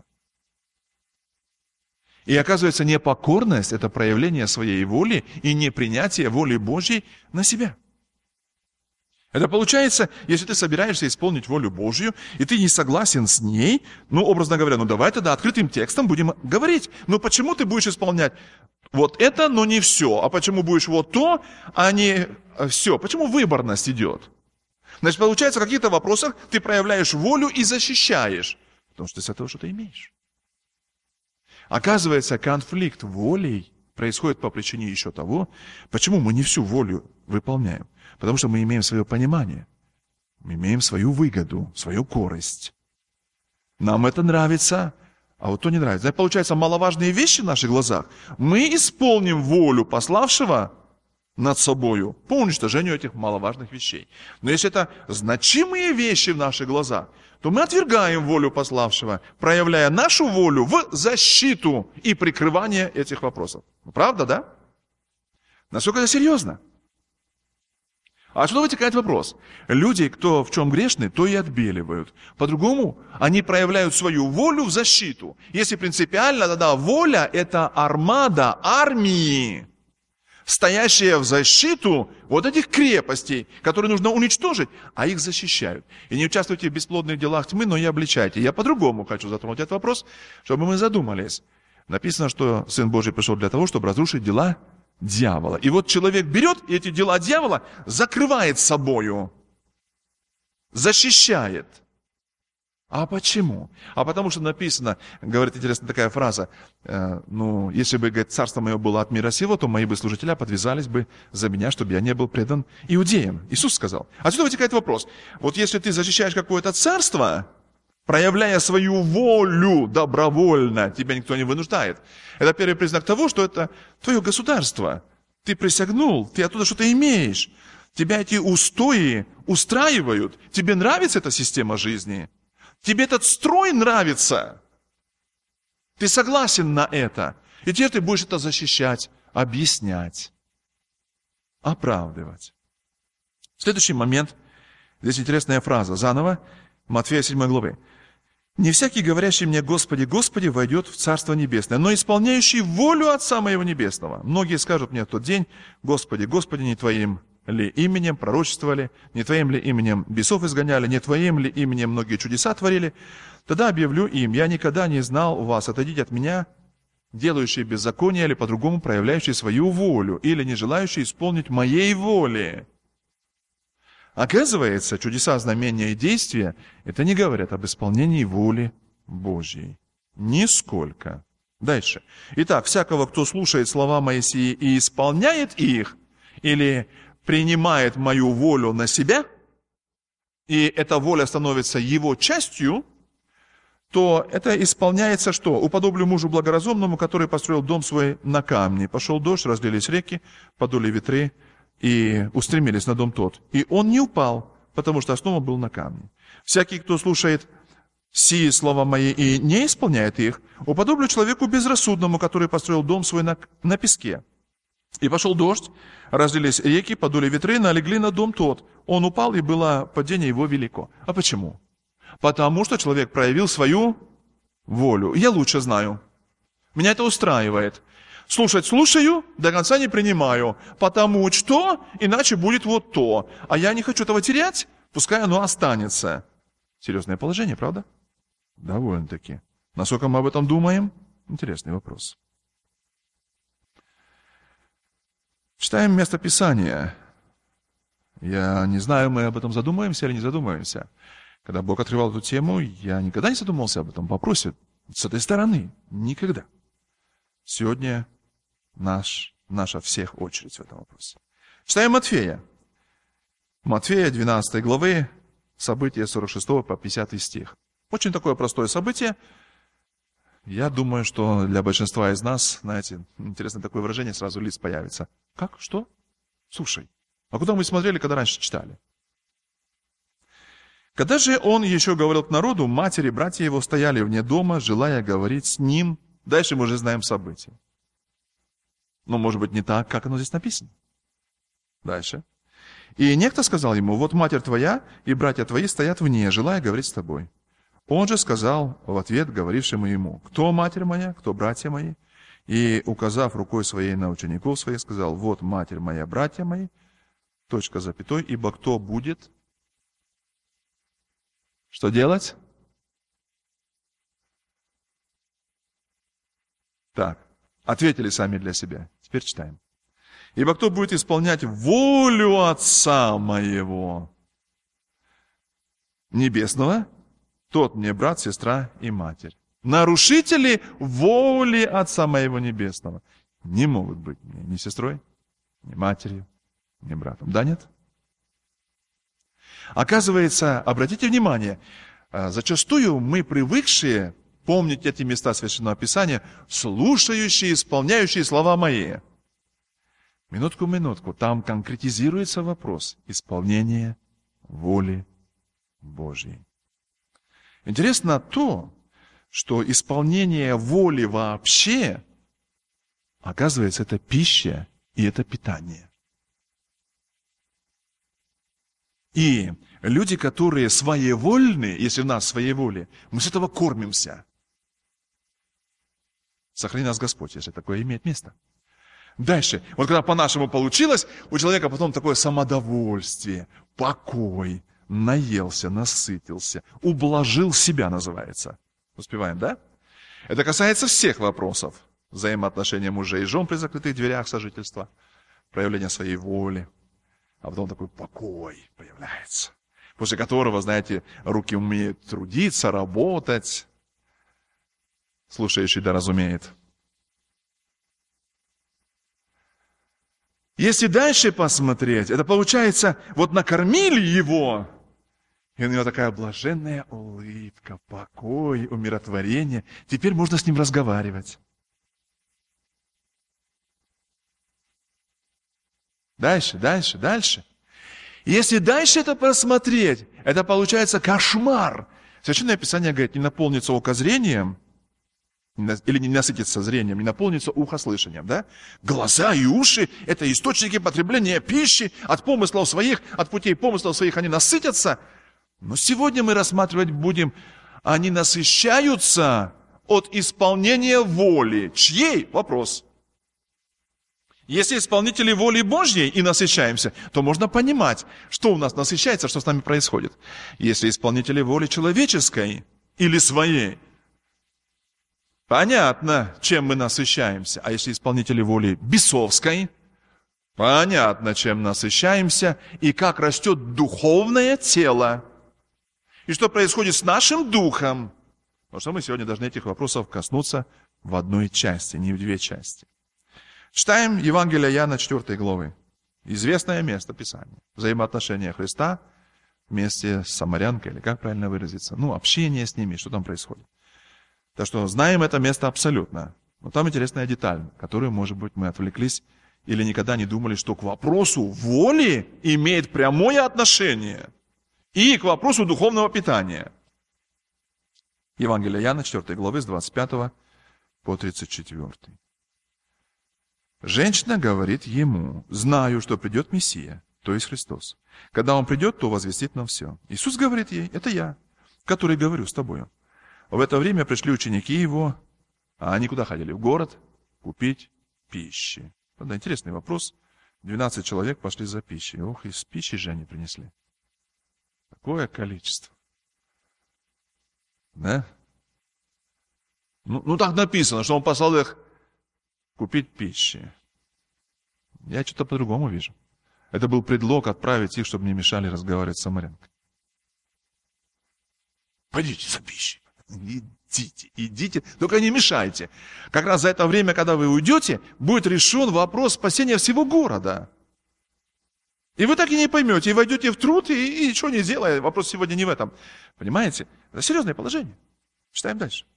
И оказывается, непокорность – это проявление своей воли и непринятие воли Божьей на себя. Это получается, если ты собираешься исполнить волю Божью, и ты не согласен с ней, ну, образно говоря, ну, давай тогда открытым текстом будем говорить. Ну, почему ты будешь исполнять вот это, но не все? А почему будешь вот то, а не все? Почему выборность идет? Значит, получается, в каких-то вопросах ты проявляешь волю и защищаешь, потому что ты с этого что-то имеешь. Оказывается, конфликт волей происходит по причине еще того, почему мы не всю волю выполняем. Потому что мы имеем свое понимание, мы имеем свою выгоду, свою корость. Нам это нравится, а вот то не нравится. Это получается маловажные вещи в наших глазах. Мы исполним волю пославшего над собою по уничтожению этих маловажных вещей. Но если это значимые вещи в наших глазах, то мы отвергаем волю пославшего, проявляя нашу волю в защиту и прикрывание этих вопросов. Правда, да? Насколько это серьезно? отсюда вытекает вопрос. Люди, кто в чем грешны, то и отбеливают. По-другому, они проявляют свою волю в защиту. Если принципиально, тогда воля – это армада армии, стоящая в защиту вот этих крепостей, которые нужно уничтожить, а их защищают. И не участвуйте в бесплодных делах тьмы, но и обличайте. Я по-другому хочу затронуть этот вопрос, чтобы мы задумались. Написано, что Сын Божий пришел для того, чтобы разрушить дела дьявола. И вот человек берет и эти дела дьявола закрывает собою, защищает. А почему? А потому что написано, говорит интересная такая фраза, э, ну, если бы, говорит, царство мое было от мира сего, то мои бы служители подвязались бы за меня, чтобы я не был предан иудеям. Иисус сказал. Отсюда вытекает вопрос. Вот если ты защищаешь какое-то царство, проявляя свою волю добровольно, тебя никто не вынуждает. Это первый признак того, что это твое государство. Ты присягнул, ты оттуда что-то имеешь. Тебя эти устои устраивают. Тебе нравится эта система жизни? Тебе этот строй нравится? Ты согласен на это? И теперь ты будешь это защищать, объяснять, оправдывать. Следующий момент. Здесь интересная фраза. Заново. Матфея седьмой главы. «Не всякий, говорящий мне, Господи, Господи, войдет в Царство Небесное, но исполняющий волю Отца Моего Небесного. Многие скажут мне в тот день, Господи, Господи, не Твоим ли именем пророчествовали, не Твоим ли именем бесов изгоняли, не Твоим ли именем многие чудеса творили? Тогда объявлю им, я никогда не знал вас, отойдите от меня, делающие беззаконие или по-другому проявляющие свою волю, или не желающие исполнить моей воли». Оказывается, чудеса, знамения и действия, это не говорят об исполнении воли Божьей. Нисколько. Дальше. Итак, всякого, кто слушает слова Моисея и исполняет их, или принимает мою волю на себя, и эта воля становится его частью, то это исполняется что? «Уподоблю мужу благоразумному, который построил дом свой на камне. Пошел дождь, разлились реки, подули ветры, и устремились на дом тот. И он не упал, потому что основа был на камне. Всякий, кто слушает сии слова мои и не исполняет их, уподоблю человеку безрассудному, который построил дом свой на, на песке. И пошел дождь, разлились реки, подули ветры, налегли на дом тот. Он упал, и было падение его велико». А почему? Потому что человек проявил свою волю. Я лучше знаю. Меня это устраивает. Слушать слушаю, до конца не принимаю, потому что иначе будет вот то. А я не хочу этого терять, пускай оно останется. Серьезное положение, правда? Довольно-таки. Насколько мы об этом думаем? Интересный вопрос. Читаем место Писания. Я не знаю, мы об этом задумаемся или не задумаемся. Когда Бог открывал эту тему, я никогда не задумывался об этом вопросе. С этой стороны. Никогда. Сегодня наш, наша всех очередь в этом вопросе. Читаем Матфея. Матфея, двенадцатой главы, события сорок шестого по пятидесятый стих. Очень такое простое событие. Я думаю, что для большинства из нас, знаете, интересное такое выражение, сразу лиц появится. Как? Что? Слушай, а куда мы смотрели, когда раньше читали? Когда же он еще говорил к народу, матери, братья его стояли вне дома, желая говорить с ним. Дальше мы уже знаем события. Но, может быть, не так, как оно здесь написано. Дальше. И некто сказал ему, вот матерь твоя и братья твои стоят вне, желая говорить с тобой. Он же сказал в ответ говорившему ему, кто матерь моя, кто братья мои? И, указав рукой своей на учеников своих, сказал, вот матерь моя, братья мои, точка запятой, ибо кто будет? Что делать? Так, ответили сами для себя. Теперь читаем. Ибо кто будет исполнять волю Отца моего Небесного, тот мне брат, сестра и матерь. Нарушители воли Отца моего Небесного не могут быть мне ни сестрой, ни матерью, ни братом. Да, нет? Оказывается, обратите внимание, зачастую мы привыкшие помнить эти места Священного Писания, слушающие, исполняющие слова мои. Минутку, минутку, там конкретизируется вопрос исполнения воли Божьей. Интересно то, что исполнение воли вообще, оказывается, это пища и это питание. И люди, которые своевольны, если в нас своеволие, мы с этого кормимся. Сохрани нас Господь, если такое имеет место. Дальше. Вот когда по-нашему получилось, у человека потом такое самодовольствие, покой, наелся, насытился, ублажил себя, называется. Успеваем, да? Это касается всех вопросов. Взаимоотношения мужа и жен при закрытых дверях сожительства, проявление своей воли. А потом такой покой появляется, после которого, знаете, руки умеют трудиться, работать. Слушающий да разумеет. Если дальше посмотреть, это получается, вот накормили его, и у него такая блаженная улыбка, покой, умиротворение. Теперь можно с ним разговаривать. Дальше, дальше, дальше. Если дальше это просмотреть, это получается кошмар. Священное Писание говорит, не наполнится око зрением, или не насытится зрением, не наполнится ухо слышанием, да? Глаза и уши – это источники потребления пищи, от помыслов своих, от путей помыслов своих они насытятся. Но сегодня мы рассматривать будем, они насыщаются от исполнения воли. Чьей? Вопрос. Если исполнители воли Божьей и насыщаемся, то можно понимать, что у нас насыщается, что с нами происходит. Если исполнители воли человеческой или своей, понятно, чем мы насыщаемся. А если исполнители воли бесовской, понятно, чем насыщаемся и как растет духовное тело. И что происходит с нашим духом. Потому что мы сегодня должны этих вопросов коснуться в одной части, не в две части. Читаем Евангелие Иоанна четвёртой главы. Известное место Писания. Взаимоотношения Христа вместе с самарянкой, или как правильно выразиться. Ну, общение с ними, что там происходит. Так что знаем это место абсолютно. Но там интересная деталь, которую, может быть, мы отвлеклись или никогда не думали, что к вопросу воли имеет прямое отношение и к вопросу духовного питания. Евангелие Иоанна четвёртой главы с двадцать пятого по тридцать четвёртый. Женщина говорит ему: знаю, что придет Мессия, то есть Христос. Когда Он придет, то возвестит нам все. Иисус говорит ей: это я, который говорю с тобою. В это время пришли ученики Его, а они куда ходили? В город купить пищи. Правда, интересный вопрос. двенадцать человек пошли за пищей. Ох, и с пищей же они принесли. Такое количество. Да? Ну, ну так написано, что Он послал их купить пищи. Я что-то по-другому вижу. Это был предлог отправить их, чтобы не мешали разговаривать с самарянкой. Пойдите за пищей. Идите, идите, только не мешайте. Как раз за это время, когда вы уйдете, будет решен вопрос спасения всего города. И вы так и не поймете, и войдете в труд, и, и ничего не сделаете. Вопрос сегодня не в этом. Понимаете? Это серьезное положение. Читаем дальше.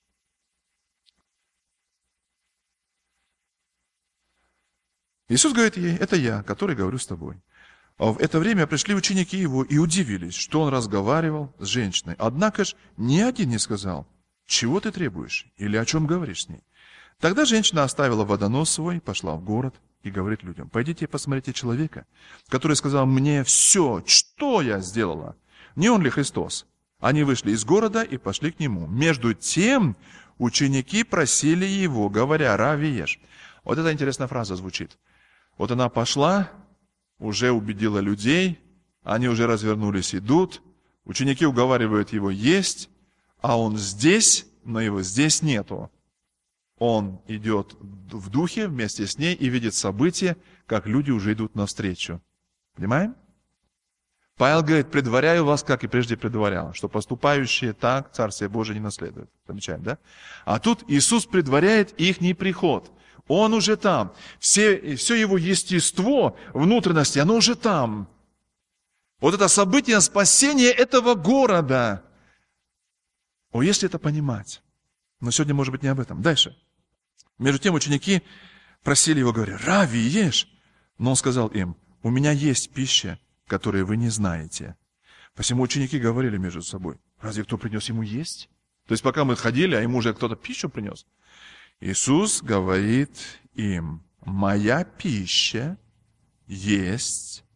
Иисус говорит ей: это я, который говорю с тобой. А в это время пришли ученики Его и удивились, что Он разговаривал с женщиной. Однако ж ни один не сказал: чего ты требуешь или о чем говоришь с ней. Тогда женщина оставила водонос свой, пошла в город и говорит людям: пойдите и посмотрите человека, который сказал мне все, что я сделала. Не он ли Христос? Они вышли из города и пошли к Нему. Между тем ученики просили Его, говоря: Рави, ешь. Вот эта интересная фраза звучит. Вот она пошла, уже убедила людей, они уже развернулись, идут. Ученики уговаривают Его есть, а Он здесь, но Его здесь нету. Он идет в духе вместе с ней и видит события, как люди уже идут навстречу. Понимаем? Павел говорит: предваряю вас, как и прежде предварял, что поступающие так Царствие Божие не наследуют. Замечаем, да? А тут Иисус предваряет ихний приход. Он уже там. Все, все его естество, внутренности, оно уже там. Вот это событие спасения этого города. О, если это понимать. Но сегодня, может быть, не об этом. Дальше. Между тем ученики просили Его, говоря: Рави, ешь. Но Он сказал им: у меня есть пища, которую вы не знаете. Посему ученики говорили между собой: разве кто принес Ему есть? То есть пока мы ходили, а Ему уже кто-то пищу принес. Иисус говорит им: моя пища есть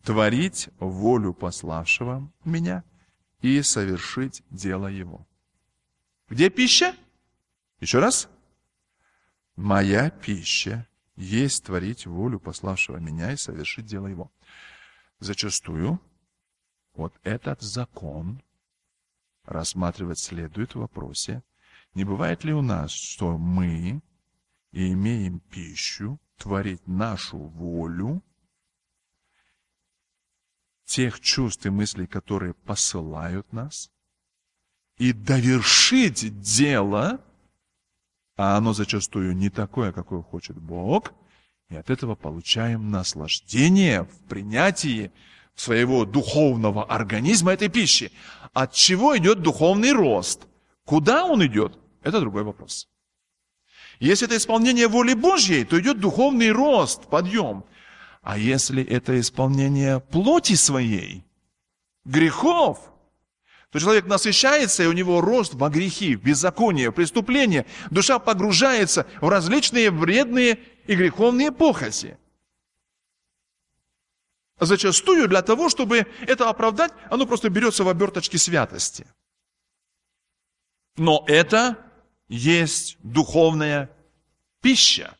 творить волю пославшего меня и совершить дело его. Где пища? Еще раз. Моя пища есть творить волю пославшего меня и совершить дело его. Зачастую вот этот закон рассматривать следует в вопросе, не бывает ли у нас, что мы имеем пищу творить нашу волю, тех чувств и мыслей, которые посылают нас, и довершить дело, а оно зачастую не такое, какое хочет Бог, и от этого получаем наслаждение в принятии своего духовного организма этой пищи. От чего идет духовный рост? Куда он идет? Это другой вопрос. Если это исполнение воли Божьей, то идет духовный рост, подъем. А если это исполнение плоти своей, грехов, то человек насыщается, и у него рост во грехи, в беззаконие, в преступление. Душа погружается в различные вредные и греховные похоти. Зачастую для того, чтобы это оправдать, оно просто берется в оберточке святости. Но это есть духовная пища.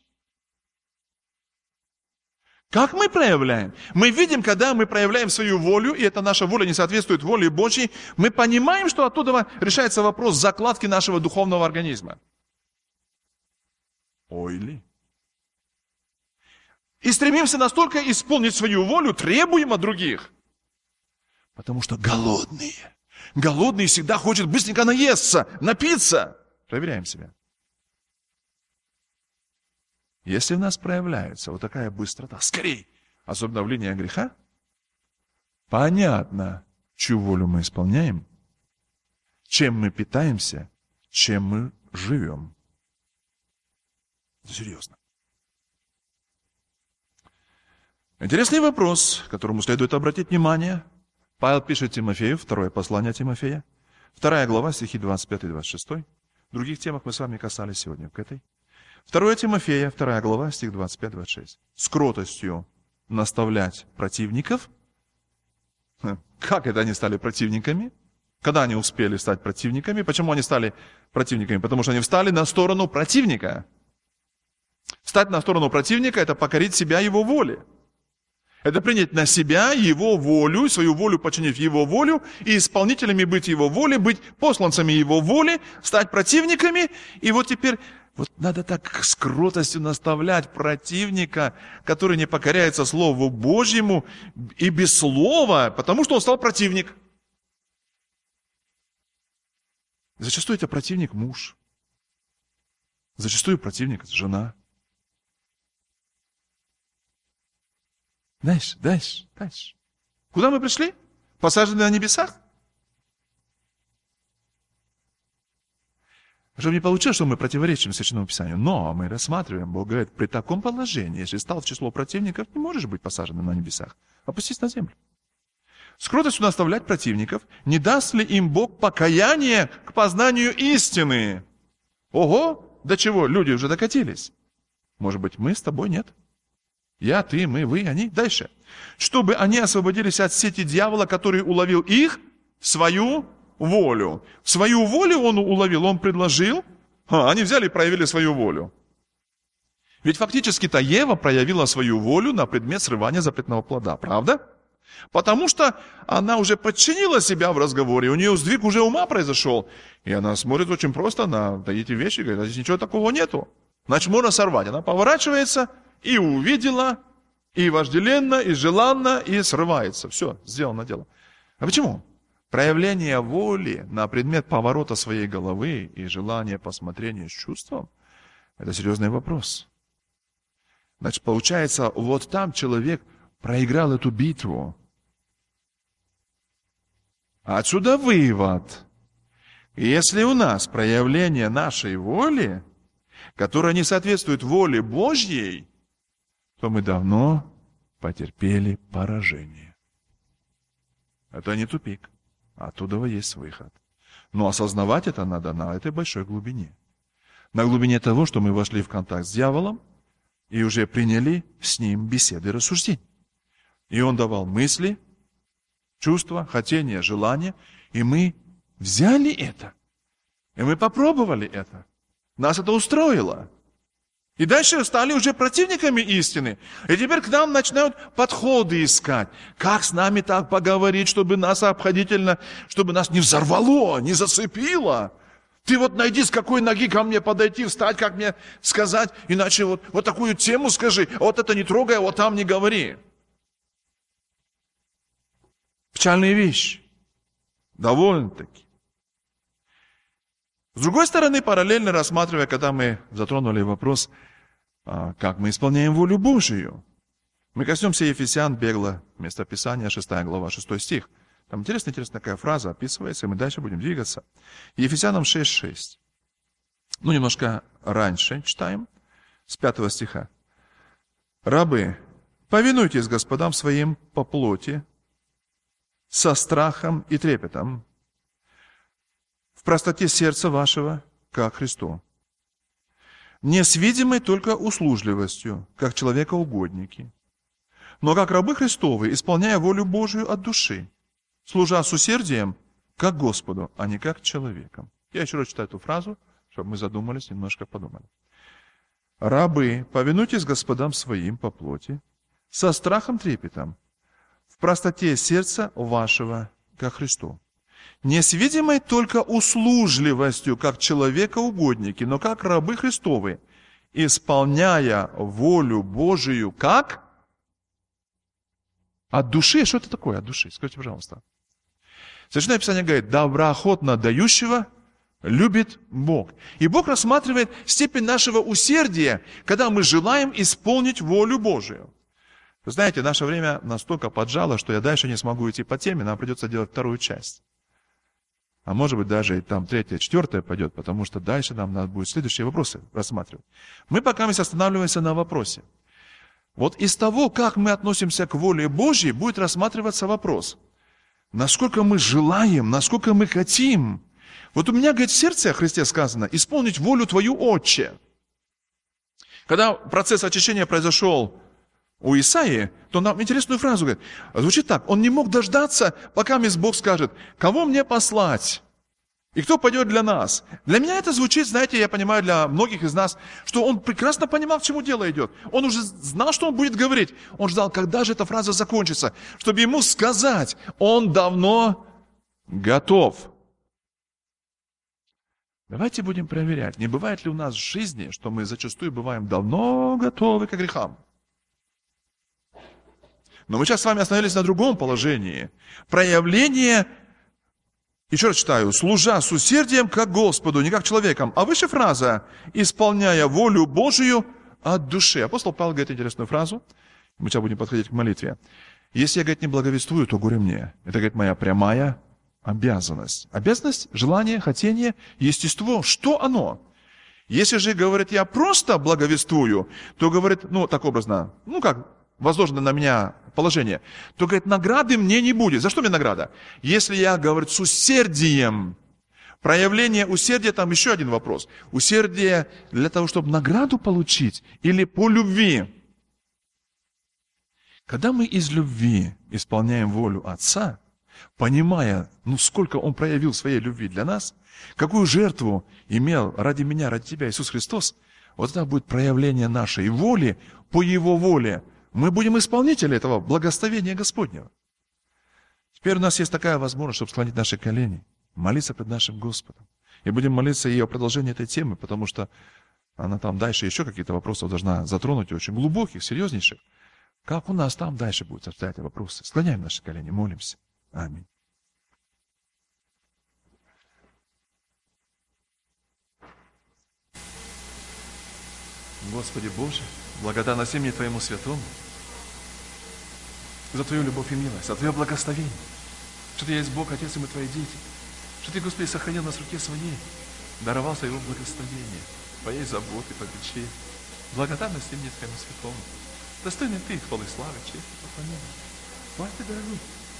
Как мы проявляем? Мы видим, когда мы проявляем свою волю, и эта наша воля не соответствует воле Божьей, мы понимаем, что оттуда решается вопрос закладки нашего духовного организма. Ой ли. И стремимся настолько исполнить свою волю, требуем от других. Потому что голодные. Голодный всегда хочет быстренько наесться, напиться. Проверяем себя. Если в нас проявляется вот такая быстрота, скорей, особенно в линии греха, понятно, чью волю мы исполняем, чем мы питаемся, чем мы живем. Это серьезно. Интересный вопрос, к которому следует обратить внимание. Павел пишет Тимофею, второе послание Тимофея, вторая глава, стихи двадцать пять и двадцать шесть. В других темах мы с вами касались сегодня к этой. второе Тимофея, вторая глава, стих двадцать пять двадцать шесть. С кротостью наставлять противников. Как это они стали противниками? Когда они успели стать противниками? Почему они стали противниками? Потому что они встали на сторону противника. Встать на сторону противника – это покорить себя его воле. Это принять на себя его волю, свою волю подчинив его волю, и исполнителями быть его воли, быть посланцами его воли, стать противниками. И вот теперь вот надо так с кротостью наставлять противника, который не покоряется Слову Божьему и без слова, потому что он стал противник. Зачастую это противник муж. Зачастую противник жена. Дальше, дальше, дальше. Куда мы пришли? Посажены на небесах? Чтобы не получилось, что мы противоречим Священному Писанию. Но мы рассматриваем, Бог говорит, при таком положении, если стал в число противников, не можешь быть посаженным на небесах. Опустись на землю. С кротостью наставлять противников, не даст ли им Бог покаяние к познанию истины? Ого, до чего люди уже докатились? Может быть, мы с тобой нет? Я, ты, мы, вы, они. Дальше. Чтобы они освободились от сети дьявола, который уловил их в свою волю. В свою волю он уловил, он предложил. А, они взяли и проявили свою волю. Ведь фактически-то Ева проявила свою волю на предмет срывания запретного плода. Правда? Потому что она уже подчинила себя в разговоре, у нее сдвиг уже ума произошел. И она смотрит очень просто на эти вещи, говорит, а здесь ничего такого нету. Значит, можно сорвать. Она поворачивается и увидела, и вожделенно, и желанно, и срывается. Все, сделано дело. А почему? Проявление воли на предмет поворота своей головы и желания посмотрения с чувством – это серьезный вопрос. Значит, получается, вот там человек проиграл эту битву. Отсюда вывод. Если у нас проявление нашей воли, которая не соответствует воле Божьей, то мы давно потерпели поражение. Это не тупик. Оттуда есть выход. Но осознавать это надо на этой большой глубине. На глубине того, что мы вошли в контакт с дьяволом и уже приняли с ним беседы и рассуждения. И Он давал мысли, чувства, хотения, желания. И мы взяли это. И мы попробовали это. Нас это устроило. И дальше стали уже противниками истины. И теперь к нам начинают подходы искать. Как с нами так поговорить, чтобы нас обходительно, чтобы нас не взорвало, не зацепило. Ты вот найди, с какой ноги ко мне подойти, встать, как мне сказать. Иначе вот, вот такую тему скажи, а вот это не трогай, а вот там не говори. Печальные вещи. Довольно-таки. С другой стороны, параллельно рассматривая, когда мы затронули вопрос, как мы исполняем волю Божию, мы коснемся Ефесян бегло, местописание, шестая глава, шестой стих. Там интересная, интересная такая фраза описывается, и мы дальше будем двигаться. Ефесянам шесть шесть. Ну, немножко раньше читаем, с пятого стиха. «Рабы, повинуйтесь господам своим по плоти, со страхом и трепетом, в простоте сердца вашего, как Христу, не с видимой только услужливостью, как человекоугодники, но как рабы Христовы, исполняя волю Божию от души, служа с усердием, как Господу, а не как человеком». Я еще раз читаю эту фразу, чтобы мы задумались, немножко подумали. «Рабы, повинуйтесь господам своим по плоти, со страхом трепетом, в простоте сердца вашего, как Христу, не с видимой только услужливостью, как человекоугодники, но как рабы Христовы, исполняя волю Божию, как? От души. Что это такое от души? Скажите, пожалуйста. Священное Писание говорит, доброохотно дающего любит Бог. И Бог рассматривает степень нашего усердия, когда мы желаем исполнить волю Божию. Вы знаете, наше время настолько поджало, что я дальше не смогу идти по теме, нам придется делать вторую часть. А может быть, даже и там третья, четвертая пойдет, потому что дальше нам надо будет следующие вопросы рассматривать. Мы пока мы останавливаемся на вопросе. Вот из того, как мы относимся к воле Божьей, будет рассматриваться вопрос. Насколько мы желаем, насколько мы хотим. Вот у меня, говорит, в сердце о Христе сказано, исполнить волю Твою, Отче. Когда процесс очищения произошел у Исаии, то нам интересную фразу говорит. Звучит так. Он не мог дождаться, пока мисс Бог скажет, кого мне послать? И кто пойдет для нас? Для меня это звучит, знаете, я понимаю, для многих из нас, что он прекрасно понимал, к чему дело идет. Он уже знал, что он будет говорить. Он ждал, когда же эта фраза закончится, чтобы ему сказать, он давно готов. Давайте будем проверять, не бывает ли у нас в жизни, что мы зачастую бываем давно готовы к грехам. Но мы сейчас с вами остановились на другом положении. Проявление, еще раз читаю, служа с усердием, как Господу, не как человеком. А выше фраза, исполняя волю Божию от души. Апостол Павел говорит интересную фразу. Мы сейчас будем подходить к молитве. Если я, говорит, не благовествую, то горе мне. Это, говорит, моя прямая обязанность. Обязанность, желание, хотение, естество. Что оно? Если же, говорит, я просто благовествую, то, говорит, ну, так образно, ну, как возложено на меня положение, то, говорит, награды мне не будет. За что мне награда? Если я, говорит, с усердием, проявление усердия, там еще один вопрос. Усердие для того, чтобы награду получить или по любви. Когда мы из любви исполняем волю Отца, понимая, ну, сколько Он проявил своей любви для нас, какую жертву имел ради меня, ради тебя Иисус Христос, вот это будет проявление нашей воли по Его воле. Мы будем исполнители этого благословения Господнего. Теперь у нас есть такая возможность, чтобы склонить наши колени, молиться пред нашим Господом. И будем молиться и о продолжении этой темы, потому что она там дальше еще какие-то вопросы должна затронуть, очень глубоких, серьезнейших. Как у нас там дальше будут обстоять вопросы? Склоняем наши колени, молимся. Аминь. Господи Боже, благодарна имени Твоему святому за Твою любовь и милость, за Твое благословение, что Ты есть Бог, Отец, и мы Твои дети, что Ты, Господи, сохранил нас в руке Своей, даровал Своего благословения, Твоей заботы, попечения. Благодарность имени Твоему святому. Достойный Ты хвалы, славы, чести, поклонения. Слава Тебе, дорогой.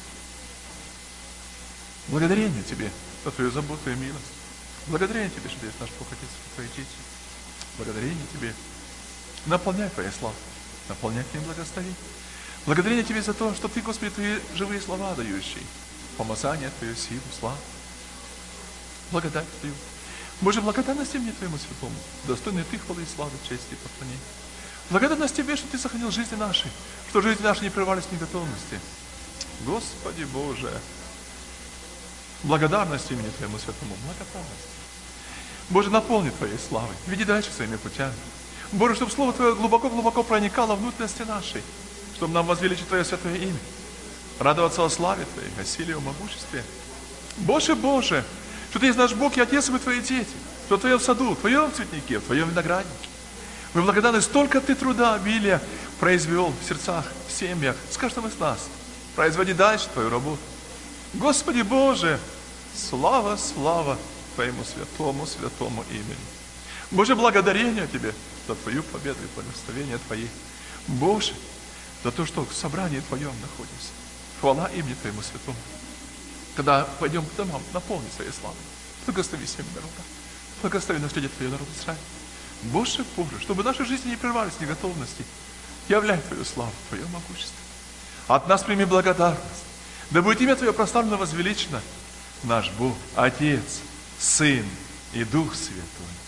Благодарение Тебе за Твою заботу и милость. Благодарение Тебе, что Ты есть наш Бог, Отец, и Твои дети. Благодарение Тебе. Наполняй Твоей славой, наполняй Твоим благословением. Благодарение Тебе за то, что Ты, Господи, Твои живые слова дающий. Помазание Твое, силу, славу. Благодать Твою. Боже, благодарность мне Твоему святому, достойный Ты хвалы и славы, чести и поклонения. Благодарность Тебе, что Ты сохранил жизни наши, что жизни наши не прервались в неготовности. Господи Боже, благодарность имени Твоему святому, благодарность. Боже, наполни Твоей славой, веди дальше своими путями. Боже, чтобы Слово Твое глубоко-глубоко проникало в внутренности нашей, чтобы нам возвеличить Твое святое имя, радоваться о славе Твоей, о силе и о могуществе. Боже, Боже, что Ты есть наш Бог и Отец, и мы Твои дети, что в Твоем саду, в Твоем цветнике, в Твоем винограднике. Мы благодарны, столько Ты труда, обилия произвел в сердцах, в семьях, с каждым из нас. Производи дальше Твою работу. Господи Боже, слава, слава Твоему святому, святому имени. Боже, благодарение Тебе за Твою победу и благословение Твои. Боже, за то, что в собрании Твоем находимся. Хвала имени Твоему святому. Когда пойдем к домам, наполни своей славой. Благослови семьи народа. Благослови наследие Твое, народ Израиля. Боже, Боже, чтобы наши жизни не прервались в неготовности, являй Твою славу, Твое могущество. От нас прими благодарность. Да будет имя Твое прославлено, возвеличено. Наш Бог, Отец, Сын и Дух Святой.